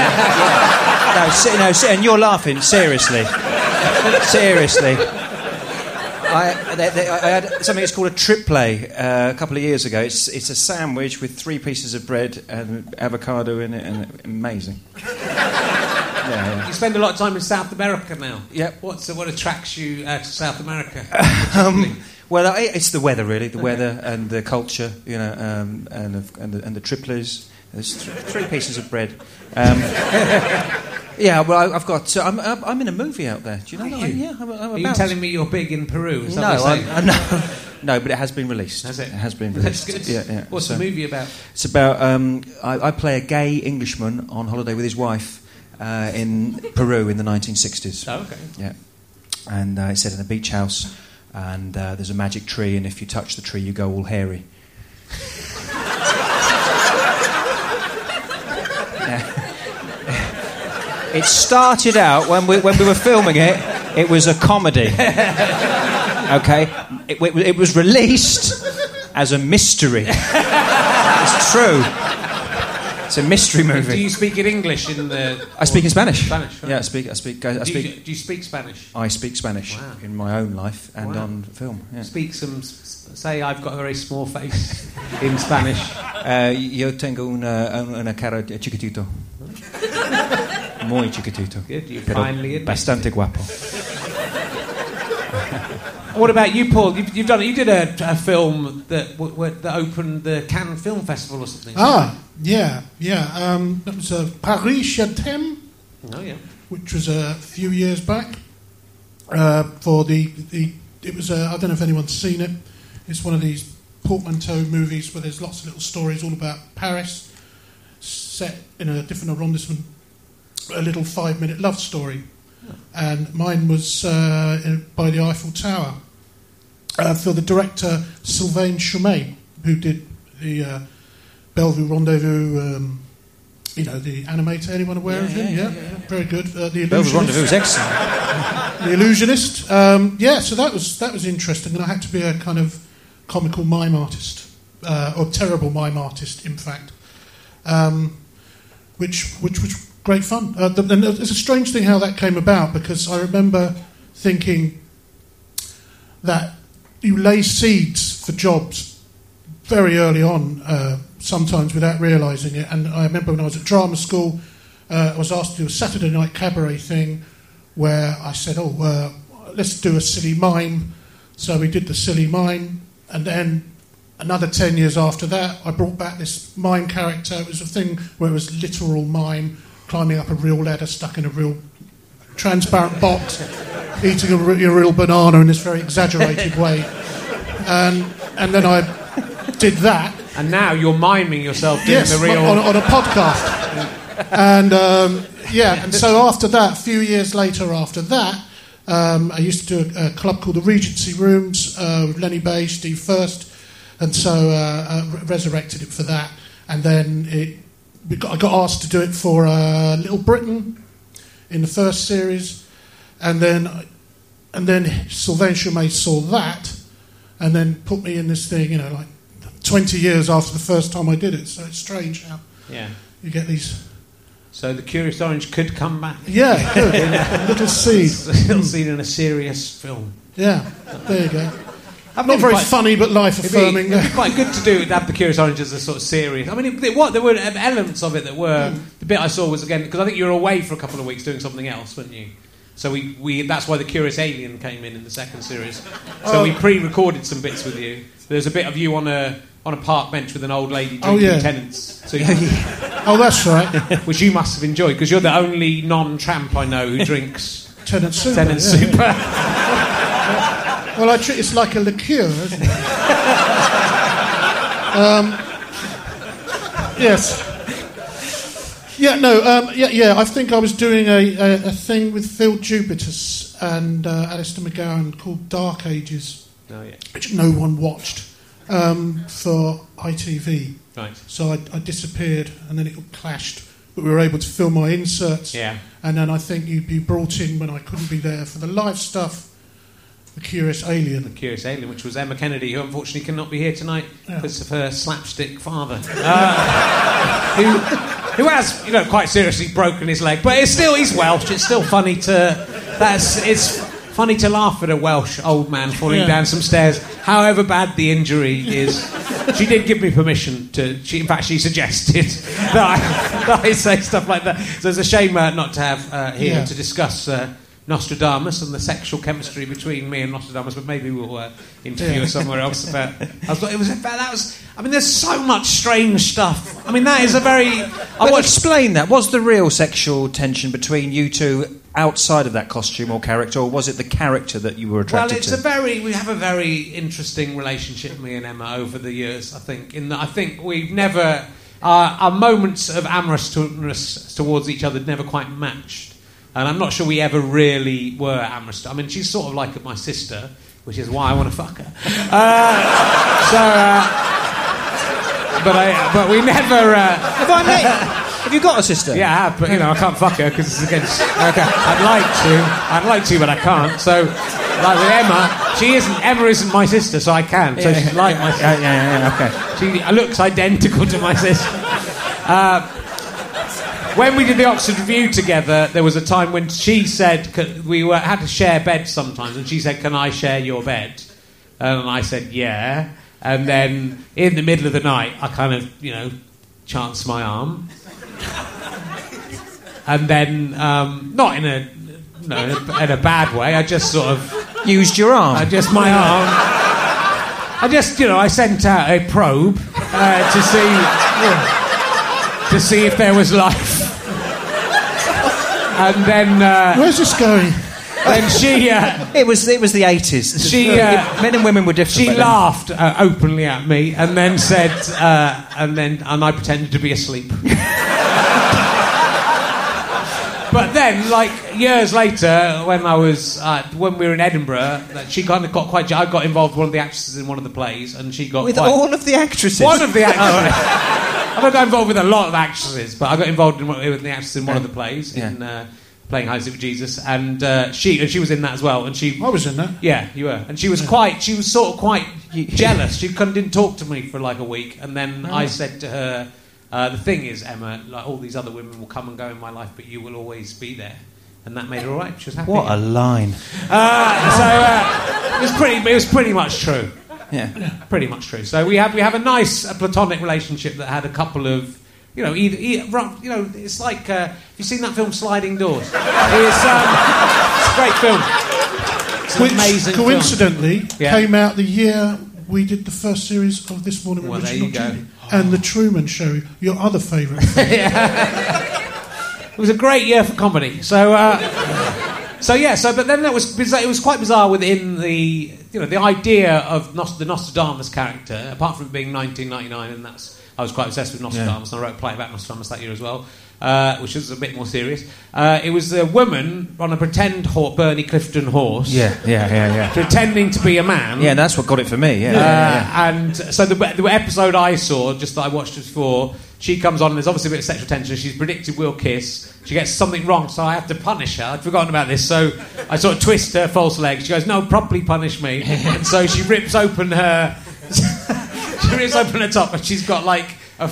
No, and you're laughing, seriously. Seriously. I had something that's called a triple a couple of years ago. It's a sandwich with 3 pieces of bread and avocado in it, and amazing. Yeah. You spend a lot of time in South America now. Yep. What attracts you to South America? Well, it's the weather, really. The weather and the culture, and the triples. There's 3 pieces of bread. Yeah, well, I've got. I'm in a movie out there. Do you know that? Yeah, Are you telling me you're big in Peru? Is No, but it has been released. Has it? It has been released. That's good. Yeah. What's the movie about? It's about. I play a gay Englishman on holiday with his wife in Peru in the 1960s. Oh, okay. Yeah, and it's set in a beach house, and there's a magic tree, and if you touch the tree, you go all hairy. It started out when we were filming it. It was a comedy. Okay, it was released as a mystery. It's true. It's a mystery movie. Do you speak in English in the? I speak in Spanish. Spanish. Right? Yeah, I speak. Do you speak Spanish? I speak Spanish in my own life and on film. Yeah. Speak some. Say, I've got a very small face in Spanish. Yo tengo una cara chiquitito. Muy chiquitito. Good. You finally bastante guapo. What about you, Paul? You did a film that opened the Cannes Film Festival or something. Yeah. That was Paris Je t'aime. Oh yeah. Which was a few years back. For it was I don't know if anyone's seen it. It's one of these portmanteau movies where there's lots of little stories all about Paris, set in a different arrondissement. A little 5-minute love story. And mine was by the Eiffel Tower for the director Sylvain Chomet, who did the Bellevue Rendezvous, the animator. Anyone aware of him? Yeah. Very good. The Illusionist. Bellevue Rendezvous is excellent. The Illusionist. So that was interesting, and I had to be a kind of comical mime artist, or terrible mime artist, in fact, which was great fun. And it's a strange thing how that came about, because I remember thinking that you lay seeds for jobs very early on, sometimes without realising it. And I remember when I was at drama school, I was asked to do a Saturday night cabaret thing where I said, let's do a silly mime. So we did the silly mime, and then another 10 years after that, I brought back this mime character. It was a thing where it was literal mime, climbing up a real ladder, stuck in a real transparent box, eating a real banana in this very exaggerated way. And then I did that. And now you're miming yourself doing the real... on a podcast. And, and so after that, a few years later after that, I used to do a club called the Regency Rooms with Lenny Bay, Steve First, and so I resurrected it for that. And then I got asked to do it for Little Britain in the first series, and then Sylvain Chomet saw that, and then put me in this thing, like 20 years after the first time I did it. So it's strange how you get these. So the Curious Orange could come back. Yeah, it could. A little seed. A little seed in a serious film. Yeah, there you go. Not very funny, but life-affirming. It'd be quite good to have the Curious Orange as a sort of serious. I mean, there were elements of it that were... The bit I saw was, again, because I think you were away for a couple of weeks doing something else, weren't you? So we that's why the Curious Alien came in the second series. So we pre-recorded some bits with you. There's a bit of you on a park bench with an old lady drinking Tennent's. So that's right. Which you must have enjoyed, because you're the only non-tramp I know who drinks Tennent's Super. Tennent's Super. Well, it's like a liqueur, isn't it? Yes. Yeah, no, I think I was doing a thing with Phil Jupitus and Alistair McGowan called Dark Ages, which no one watched. for ITV. Right. So I disappeared, and then it clashed. But we were able to film my inserts. Yeah. And then I think you'd be brought in when I couldn't be there for the live stuff. The Curious Alien. The Curious Alien, which was Emma Kennedy, who unfortunately cannot be here tonight because of her slapstick father, who has, quite seriously broken his leg. But he's Welsh. It's still funny it's funny to laugh at a Welsh old man falling down some stairs, however bad the injury is. She did give me permission to. In fact, she suggested that I say stuff like that. So it's a shame not to have here to discuss Nostradamus and the sexual chemistry between me and Nostradamus, but maybe we'll interview her somewhere else about. There's so much strange stuff. I mean, that is a very. Explain that. Was the real sexual tension between you two outside of that costume or character, or was it the character that you were attracted to? We have a very interesting relationship, me and Emma, over the years. I think we've never our moments of amorousness towards each other never quite matched. And I'm not sure we ever really were amorous. I mean, she's sort of like my sister, which is why I want to fuck her. But we never. Have you got a sister? Yeah, I have, but I can't fuck her because it's against. Okay, I'd like to, but I can't. So, like with Emma, Emma isn't my sister, so I can. So she's like my sister. Okay. She looks identical to my sister. When we did the Oxford Review together, there was a time when she said we had to share beds sometimes, and she said, "Can I share your bed?" And I said, "Yeah." And then in the middle of the night, I kind of, chanced my arm, and then not in a bad way. I just sort of used your arm. I sent out a probe to see if there was life. And then where's this going? Then she it was the 80s. Men and women were different. She laughed openly at me and then said and I pretended to be asleep. But then, like years later, when we were in Edinburgh, she kind of got quite. I got involved with one of the actresses in one of the plays, and she got all of the actresses. One of the actresses. I don't got involved with a lot of actresses, but I got involved with the actress in one of the plays in playing Hide and Seek with Jesus, and she was in that as well. And I was in that. Yeah, you were. And she was sort of quite jealous. She didn't talk to me for like a week, and then I said to her, "The thing is, Emma, like all these other women will come and go in my life, but you will always be there." And that made her all right. She was happy. What a line! It was pretty much true. Yeah, pretty much true. So we have a nice platonic relationship that had a couple of, it's like have you seen that film Sliding Doors? It's a great film. It's an amazing coincidentally film. Came out the year we did the first series of This Morning with Richard Nocturne and The Truman Show, your other favourite film. It was a great year for comedy. But then that was bizarre. It was quite bizarre within the idea of the Nostradamus character. Apart from it being 1999, and I was quite obsessed with Nostradamus, and I wrote a play about Nostradamus that year as well, which was a bit more serious. It was a woman on a pretend Bernie Clifton horse. Yeah. Pretending to be a man. Yeah, that's what got it for me. And so the episode I saw, just that I watched before, she comes on and there's obviously a bit of sexual tension. She's predicted we'll kiss. She gets something wrong, so I have to punish her. I'd forgotten about this, so I sort of twist her false leg. She goes, "No, properly punish me." And so she rips open her top, and she's got like a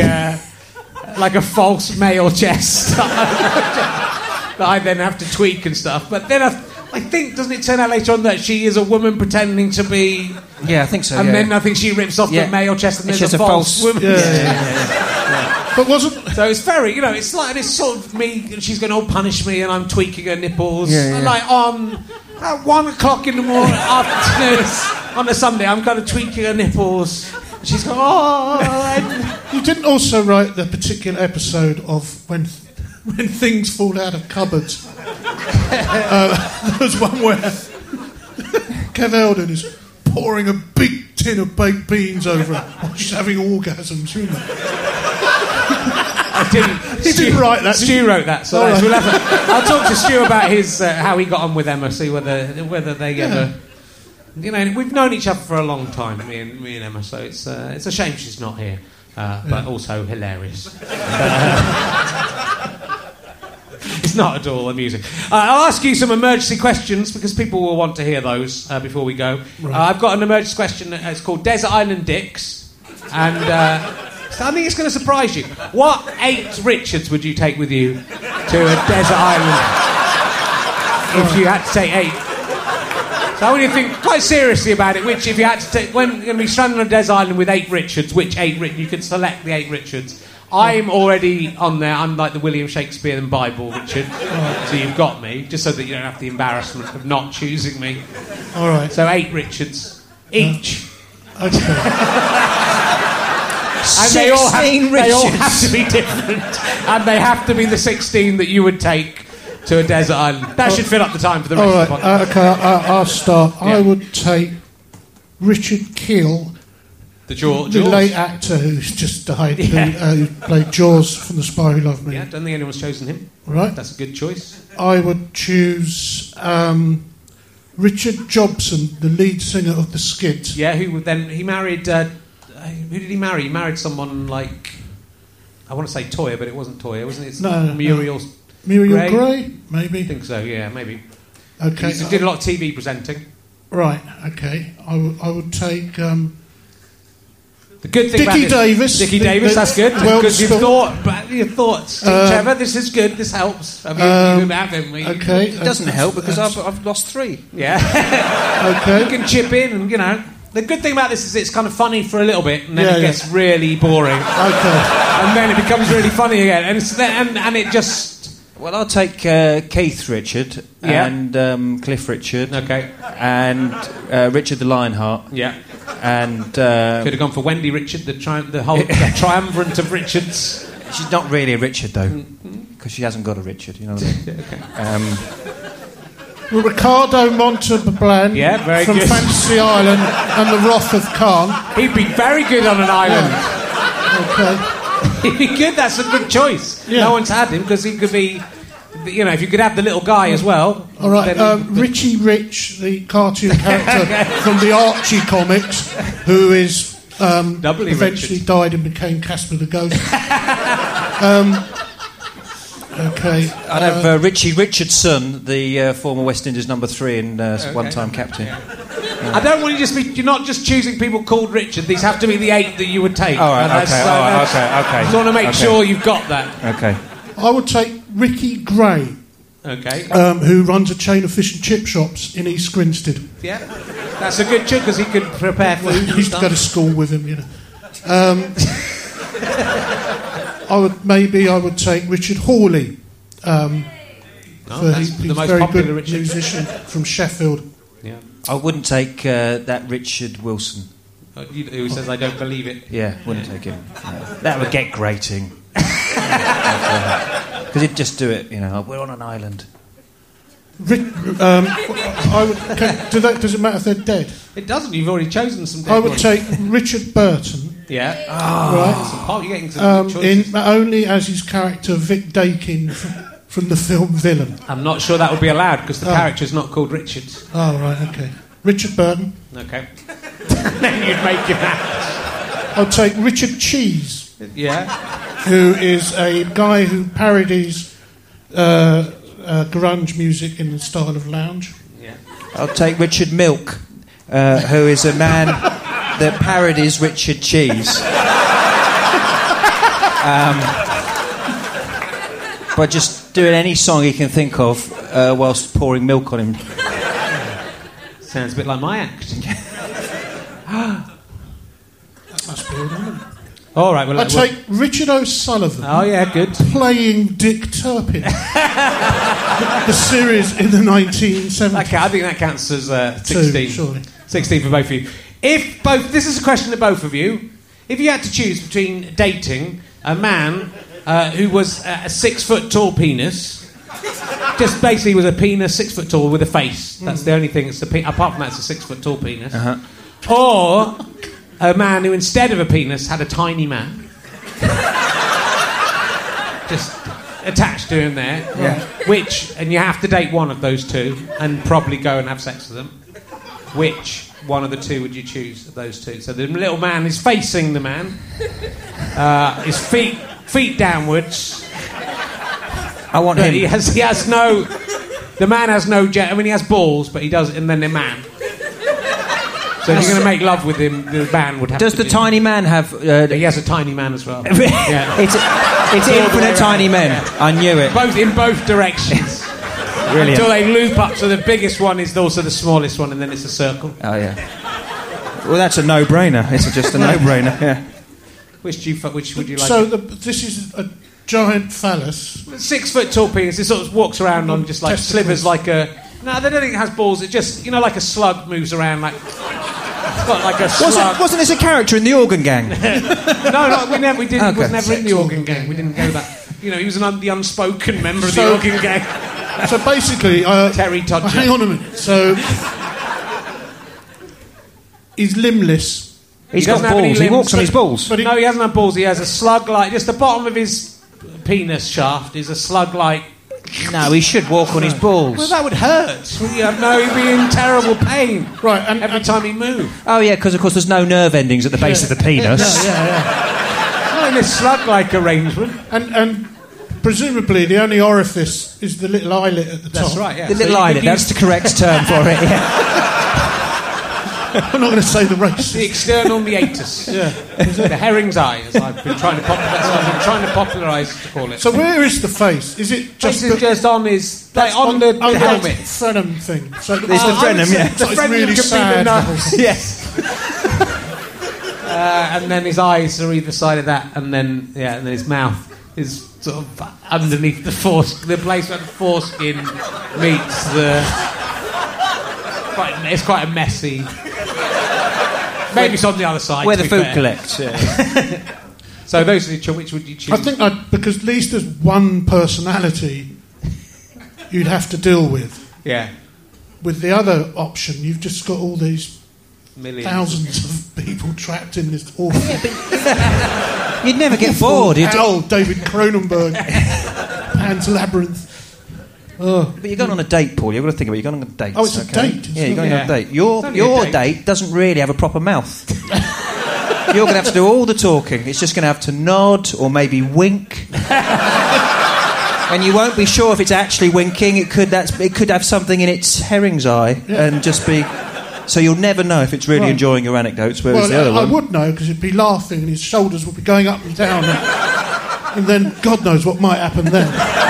false male chest that I then have to tweak and stuff. But then I think, doesn't it turn out later on that she is a woman pretending to be? Yeah, I think so. And then I think she rips off the male chest, and there's a false woman. But wasn't so? It's very, it's like it's sort of me. And she's going to punish me, and I'm tweaking her nipples. And like on at 1 o'clock in the morning, afternoon on a Sunday, I'm kind of tweaking her nipples. And she's going, "Oh." You didn't also write the particular episode of when things fall out of cupboards. There was one where Kev Eldon is pouring a big tin of baked beans over her while she's having orgasms. I didn't. He didn't write that. Stu wrote that. So I'll talk to Stu about his how he got on with Emma. See whether they ever You know, we've known each other for a long time, me and Emma. So it's a shame she's not here, but also hilarious. It's not at all amusing. I'll ask you some emergency questions because people will want to hear those before we go. Right. I've got an emergency question. It's called Desert Island Dicks, and so I think it's going to surprise you. What 8 Richards would you take with you to a desert island if you had to take 8? So I want you to think quite seriously about it. Which, if you had to take, when you're going to be stranded on a desert island with 8 Richards, which 8 Richards? You could select the 8 Richards. I'm already on there. I'm like the William Shakespeare and Bible Richard. So you've got me, just so that you don't have the embarrassment of not choosing me. All right. So 8 Richards each. Okay. And they all have to be different. And they have to be the 16 that you would take to a desert island. That should fill up the time for the rest of the podcast. Okay, I'll start. Yeah. I would take Richard Keel, the Jaws. late actor who's just died, who played Jaws from The Spy Who Loved Me. Yeah, don't think anyone's chosen him. Right. That's a good choice. I would choose Richard Jobson, the lead singer of The Skids. Yeah, he married... who did he marry? He married someone like... I want to say Toyah, but it wasn't Toyah, wasn't it? No. Muriel Gray, maybe? I think so, yeah, maybe. Okay. He did a lot of TV presenting. Right, okay. I would take... the good thing Dickie about Davis. Dickie Davis, that's good. Because you've thought, Trevor, this is good, this helps. I mean, you can have him. Okay. It doesn't help because I've lost 3. Yeah. Okay. You can chip in and, you know... The good thing about this is it's kind of funny for a little bit, and then it gets really boring. Okay. And then it becomes really funny again. And it just... Well, I'll take Keith Richard and Cliff Richard. Okay. And Richard the Lionheart. Yeah. And could have gone for Wendy Richard, the triumvirate of Richards. She's not really a Richard though, because she hasn't got a Richard. You know what I mean? Okay. Ricardo Montalban very from good. Fantasy Island and the Wrath of Khan. He'd be very good on an island. Okay. He'd be good. That's a good choice. Yeah. No one's had him because he could be. You know, if you could have the little guy as well. All right, Richie Rich, the cartoon character from the Archie comics, who is eventually died and became Casper the Ghost. Okay. I'd have Richie Richardson, the former West Indies number 3 and one-time captain. I don't want you to you're not just choosing people called Richard. These have to be the 8 that you would take. All right, okay. I just want to make sure you've got that. Okay. I would take Ricky Gray. Okay. Who runs a chain of fish and chip shops in East Grinstead. Yeah. That's a good choice because he could prepare food. He used to go to school with him, you know. I would take Richard Hawley. He's the most very popular good musician from Sheffield. Yeah. I wouldn't take that Richard Wilson. Who says I don't believe it? Yeah, wouldn't take him. No. That would get grating. Because he'd just do it, you know. We're on an island. Does it matter if they're dead? It doesn't. You've already chosen some dead I would ones. take Richard Burton. Yeah. Right. You're getting some choices. Only as his character Vic Dakin from the film Villain. I'm not sure that would be allowed because the character's not called Richard. Oh, right, okay. Richard Burton. Okay. Then you'd make him out. I'll take Richard Cheese. Yeah. Who is a guy who parodies grunge music in the style of lounge. Yeah. I'll take Richard Milk, who is a man that parodies Richard Cheese. By just doing any song he can think of whilst pouring milk on him. Sounds a bit like my act. That must be all right. All right, well, I'll take Richard O'Sullivan. Oh, yeah, good. Playing Dick Turpin. The series in the 1970s. Okay, I think that counts as 16. 2, surely. 16 for both of you. This is a question to both of you. If you had to choose between dating a man who was a 6 foot tall penis, just basically was a penis 6 foot tall with a face. That's the only thing. Apart from that, it's a 6 foot tall penis. Or a man who, instead of a penis, had a tiny man. Just attached to him there. Yeah. And you have to date one of those two and probably go and have sex with them. which one of the two would you choose of those two? So the little man is facing the man, his feet downwards. I want him. He has no. The man has no. I mean, he has balls, but he does. And then the man. So if you're going to make love with him, the man would have. Does to the tiny man have? He has a tiny man as well. Yeah. It's infinite tiny men. Yeah. I knew it. In both directions. Brilliant. Until they loop up. So the biggest one is also the smallest one, and then it's a circle. Oh yeah. Well, that's a no-brainer. It's just a no-brainer. Yeah. Which would you like? So this is a giant phallus. 6 foot tall penis. It sort of walks around on just like testicles. slivers, like a. No, they don't think it has balls. It just, like a slug moves around like. It's got like a slug. Wasn't this a character in the Organ Gang? No, we didn't. Okay. He was never in the Organ Gang. We didn't go that. He was the unspoken member of the Organ Gang. So basically, Terry Todger. Hang on a minute. So he's limbless. He's got balls. He walks on his balls. But no, he hasn't had balls. He has a slug-like. Just the bottom of his penis shaft is a slug-like. No, he should walk on his balls. Well, that would hurt. No, he'd be in terrible pain. Right, and every time he moved. Oh yeah, because of course there's no nerve endings at the base of the penis. Yeah. Not in this slug-like arrangement. And presumably the only orifice is the little eyelet at the top. That's right. Yeah. The little eyelet. That's the correct term for it. Yeah. I'm not going to say the race. The external meatus. Yeah. The herring's eye, as I've been trying to popularise to call it. So where is the face? Is it just on his on the helmet? Frenum thing. So it's the frenum, yeah. So it's really sad. Yes. And then his eyes are either side of that, and then his mouth is sort of underneath the place where the foreskin meets the. It's quite a messy. Maybe it's on the other side. Where the food collects. Yeah. So those are which would you choose? I think because at least there's one personality you'd have to deal with. Yeah. With the other option, you've just got all these thousands of people trapped in this awful. You'd never get bored. David Cronenberg, Pan's Labyrinth. Oh. But you're going on a date, Paul. You've got to think about it. You're going on a date. Oh, it's a date. Yeah, you're going on a date. Your date doesn't really have a proper mouth. You're going to have to do all the talking. It's just going to have to nod or maybe wink. And you won't be sure if it's actually winking. It could have something in its herring's eye and just be... So you'll never know if it's really enjoying your anecdotes, whereas the other one... I would know, because it'd be laughing and his shoulders would be going up and down. And then God knows what might happen then.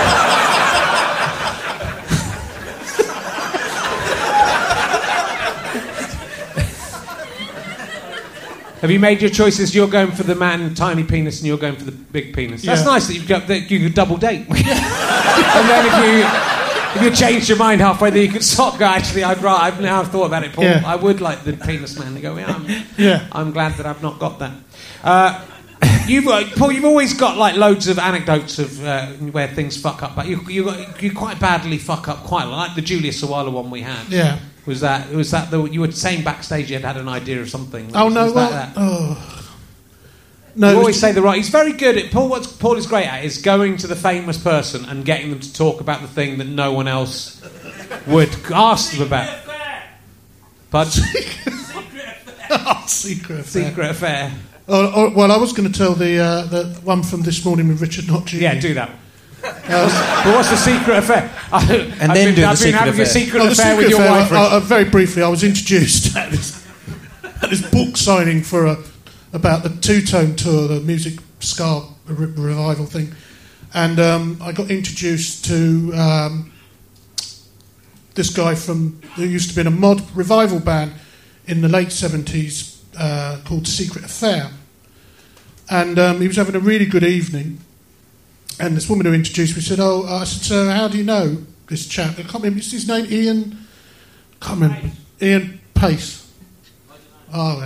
Have you made your choices? You're going for the man tiny penis, and you're going for the big penis. That's nice that you could double date. And then if you changed your mind halfway there, you could stop. Go. Actually, I've now thought about it, Paul. Yeah. I would like the penis man to go. I'm glad that I've not got that. Paul, you've always got like loads of anecdotes of where things fuck up, but you quite badly fuck up quite a lot, like the Julia Sawalha one we had. Yeah. Was that you were saying backstage you had an idea of something? No, no. You always say the right. He's very good at Paul. What Paul is great at is going to the famous person and getting them to talk about the thing that no one else would ask them about. But Secret Affair. Well, I was going to tell the one from This Morning with Richard Knott Jr. Yeah, do that. But what's the secret affair? I've been having a secret affair with your wife. Very briefly, I was introduced at this book signing for about the Two-Tone Tour, the music ska revival thing, and I got introduced to this guy who used to be in a mod revival band in the late 70s called Secret Affair, and he was having a really good evening. And this woman who introduced me said, I said, so how do you know this chap? I can't remember, is his name Ian? I can't remember. Ian Pace. Oh,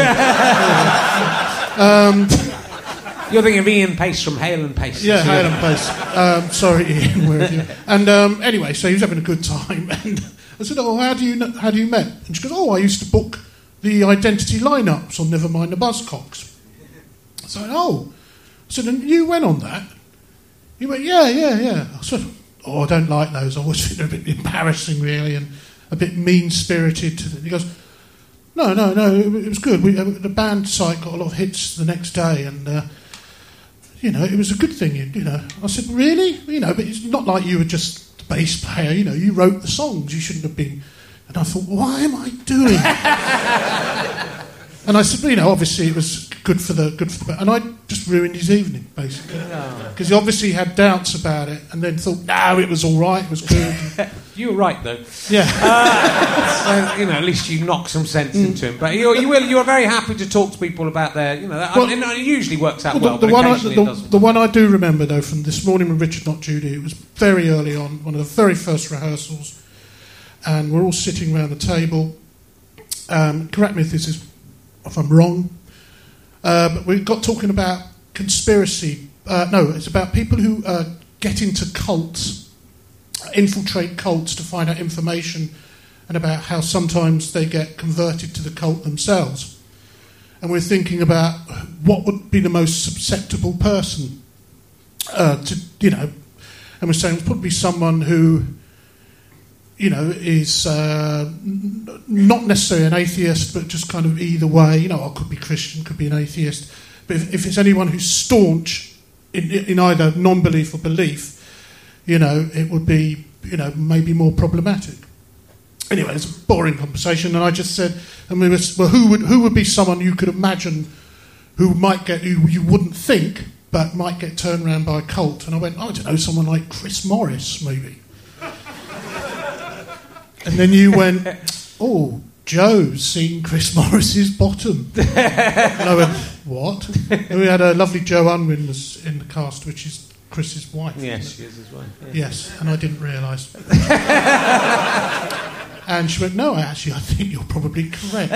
you're thinking of Ian Pace from Hale and Pace. Yeah, Hale and Pace. Sorry, Ian, where are you? And anyway, so he was having a good time. And I said, how do you met? And she goes, I used to book the Identity lineups on Nevermind the Buzzcocks. I said, I said, and you went on that? He went, yeah. I said, I don't like those. I always think they're a bit embarrassing, really, and a bit mean-spirited. He goes, No, it was good. The band site got a lot of hits the next day, and it was a good thing. I said, really? But it's not like you were just the bass player. You wrote the songs. You shouldn't have been. And I thought, why am I doing it? And I said, obviously it was good for the band. And I just ruined his evening, basically, because he obviously had doubts about it, and then thought, no, it was all right, it was good. You were right, though. Yeah. So, at least you knocked some sense into him. But you are very happy to talk to people about their, and it usually works out well. The one I do remember, though, from this morning with Richard Not Judy, it was very early on, one of the very first rehearsals, and we're all sitting around the table. Correct me if I'm wrong, but we got talking about conspiracy. It's about people who get into cults, infiltrate cults to find out information, and about how sometimes they get converted to the cult themselves. And we're thinking about what would be the most susceptible person and we're saying it's probably someone who is not necessarily an atheist, but just kind of either way. Could be Christian, could be an atheist. But if it's anyone who's staunch in either non-belief or belief, it would be, maybe more problematic. Anyway, it's a boring conversation, and I just said, who would be someone you could imagine who you wouldn't think, but might get turned around by a cult? And I went, I don't know, someone like Chris Morris, maybe. And then you went, oh, Joe's seen Chris Morris's bottom. And I went, what? And we had a lovely Jo Unwin was in the cast, which is Chris's wife. Yes, she is his wife. Yeah. Yes, and I didn't realise. And she went, no, actually, I think you're probably correct.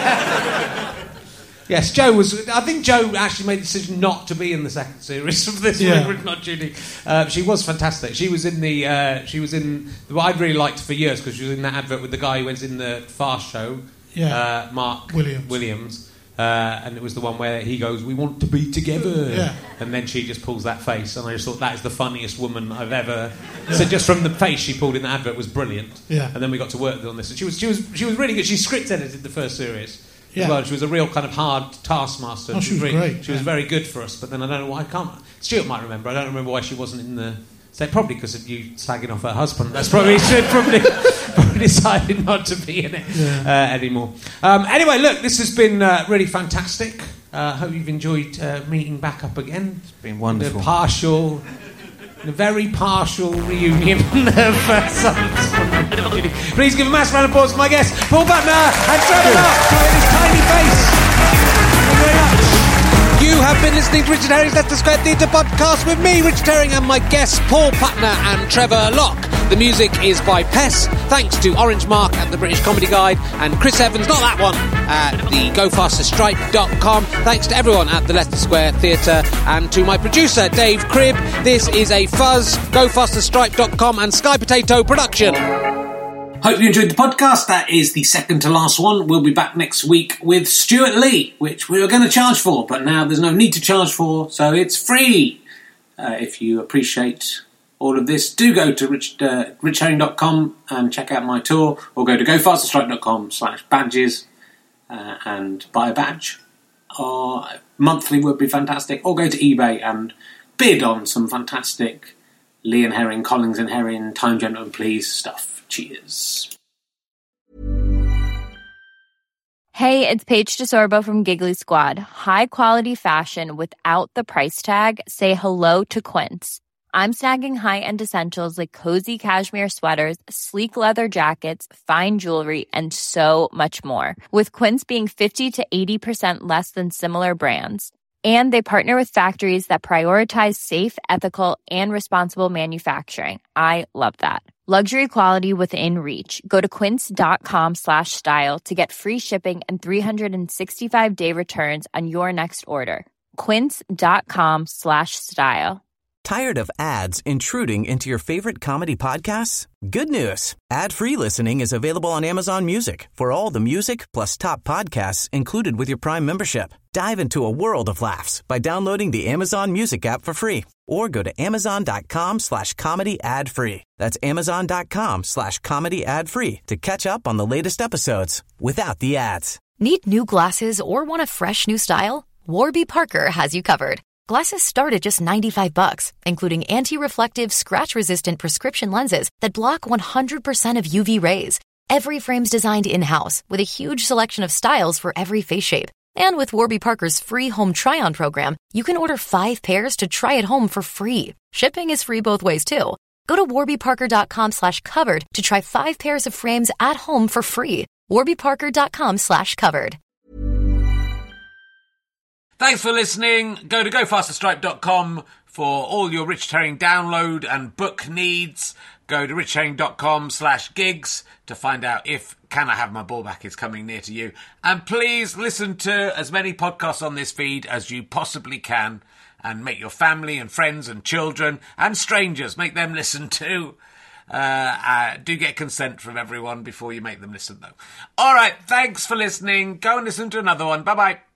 Yes, I think Jo actually made the decision not to be in the second series of this one, Not Judy. She was fantastic. She was in what I'd really liked for years, because she was in that advert with the guy who went in the Fast Show, Mark Williams. And it was the one where he goes, we want to be together, and then she just pulls that face, and I just thought that is the funniest woman I've ever. So just from the face she pulled in the advert was brilliant. And then we got to work on this, and she was really good. She script edited the first series. As well. She was a real kind of hard taskmaster. Oh, she was great. She was very good for us, but then I don't know why I can't. Stuart might remember. I don't remember why she wasn't in the. So probably because of you slagging off her husband. That's probably she probably decided not to be in it anymore. Anyway, look, this has been really fantastic. Hope you've enjoyed meeting back up again. It's been wonderful. A very partial reunion of songs. Please give a massive round of applause to my guests, Paul Butner and Trevor Locke, with his tiny face. Thank you very much. You have been listening to Richard Herring's Leicester Square Theatre podcast with me, Richard Herring, and my guests, Paul Butner and Trevor Locke. The music is by Pess. Thanks to Orange Mark at the British Comedy Guide, and Chris Evans, not that one, at the GoFasterStripe.com. Thanks to everyone at the Leicester Square Theatre, and to my producer, Dave Cribb. This is a Fuzz, GoFasterStripe.com and Sky Potato production. Hope you enjoyed the podcast. That is the second to last one. We'll be back next week with Stuart Lee, which we were going to charge for, but now there's no need to charge for, so it's free. If you appreciate all of this, do go to richherring.com and check out my tour, or go to gofasterstripe.com/badges and buy a badge. Or monthly would be fantastic. Or go to eBay and bid on some fantastic Lee and Herring, Collins and Herring, Time Gentleman Please stuff. Cheers. Hey, it's Paige DeSorbo from Giggly Squad. High quality fashion without the price tag. Say hello to Quince. I'm snagging high-end essentials like cozy cashmere sweaters, sleek leather jackets, fine jewelry, and so much more. With Quince being 50 to 80% less than similar brands. And they partner with factories that prioritize safe, ethical, and responsible manufacturing. I love that. Luxury quality within reach. Go to quince.com/style to get free shipping and 365-day returns on your next order. Quince.com/style. Tired of ads intruding into your favorite comedy podcasts? Good news. Ad-free listening is available on Amazon Music for all the music plus top podcasts included with your Prime membership. Dive into a world of laughs by downloading the Amazon Music app for free or go to amazon.com/comedy ad-free. That's amazon.com/comedy ad-free to catch up on the latest episodes without the ads. Need new glasses or want a fresh new style? Warby Parker has you covered. Glasses start at just $95, including anti-reflective, scratch-resistant prescription lenses that block 100% of UV rays. Every frame's designed in-house with a huge selection of styles for every face shape. And with Warby Parker's free home try-on program, you can order 5 pairs to try at home for free. Shipping is free both ways, too. Go to warbyparker.com/covered to try 5 pairs of frames at home for free. warbyparker.com/covered. Thanks for listening. Go to gofasterstripe.com for all your Richard Herring download and book needs. Go to richardherring.com/gigs to find out if Can I Have My Ball Back is coming near to you. And please listen to as many podcasts on this feed as you possibly can and make your family and friends and children and strangers, make them listen too. Do get consent from everyone before you make them listen, though. All right, thanks for listening. Go and listen to another one. Bye-bye.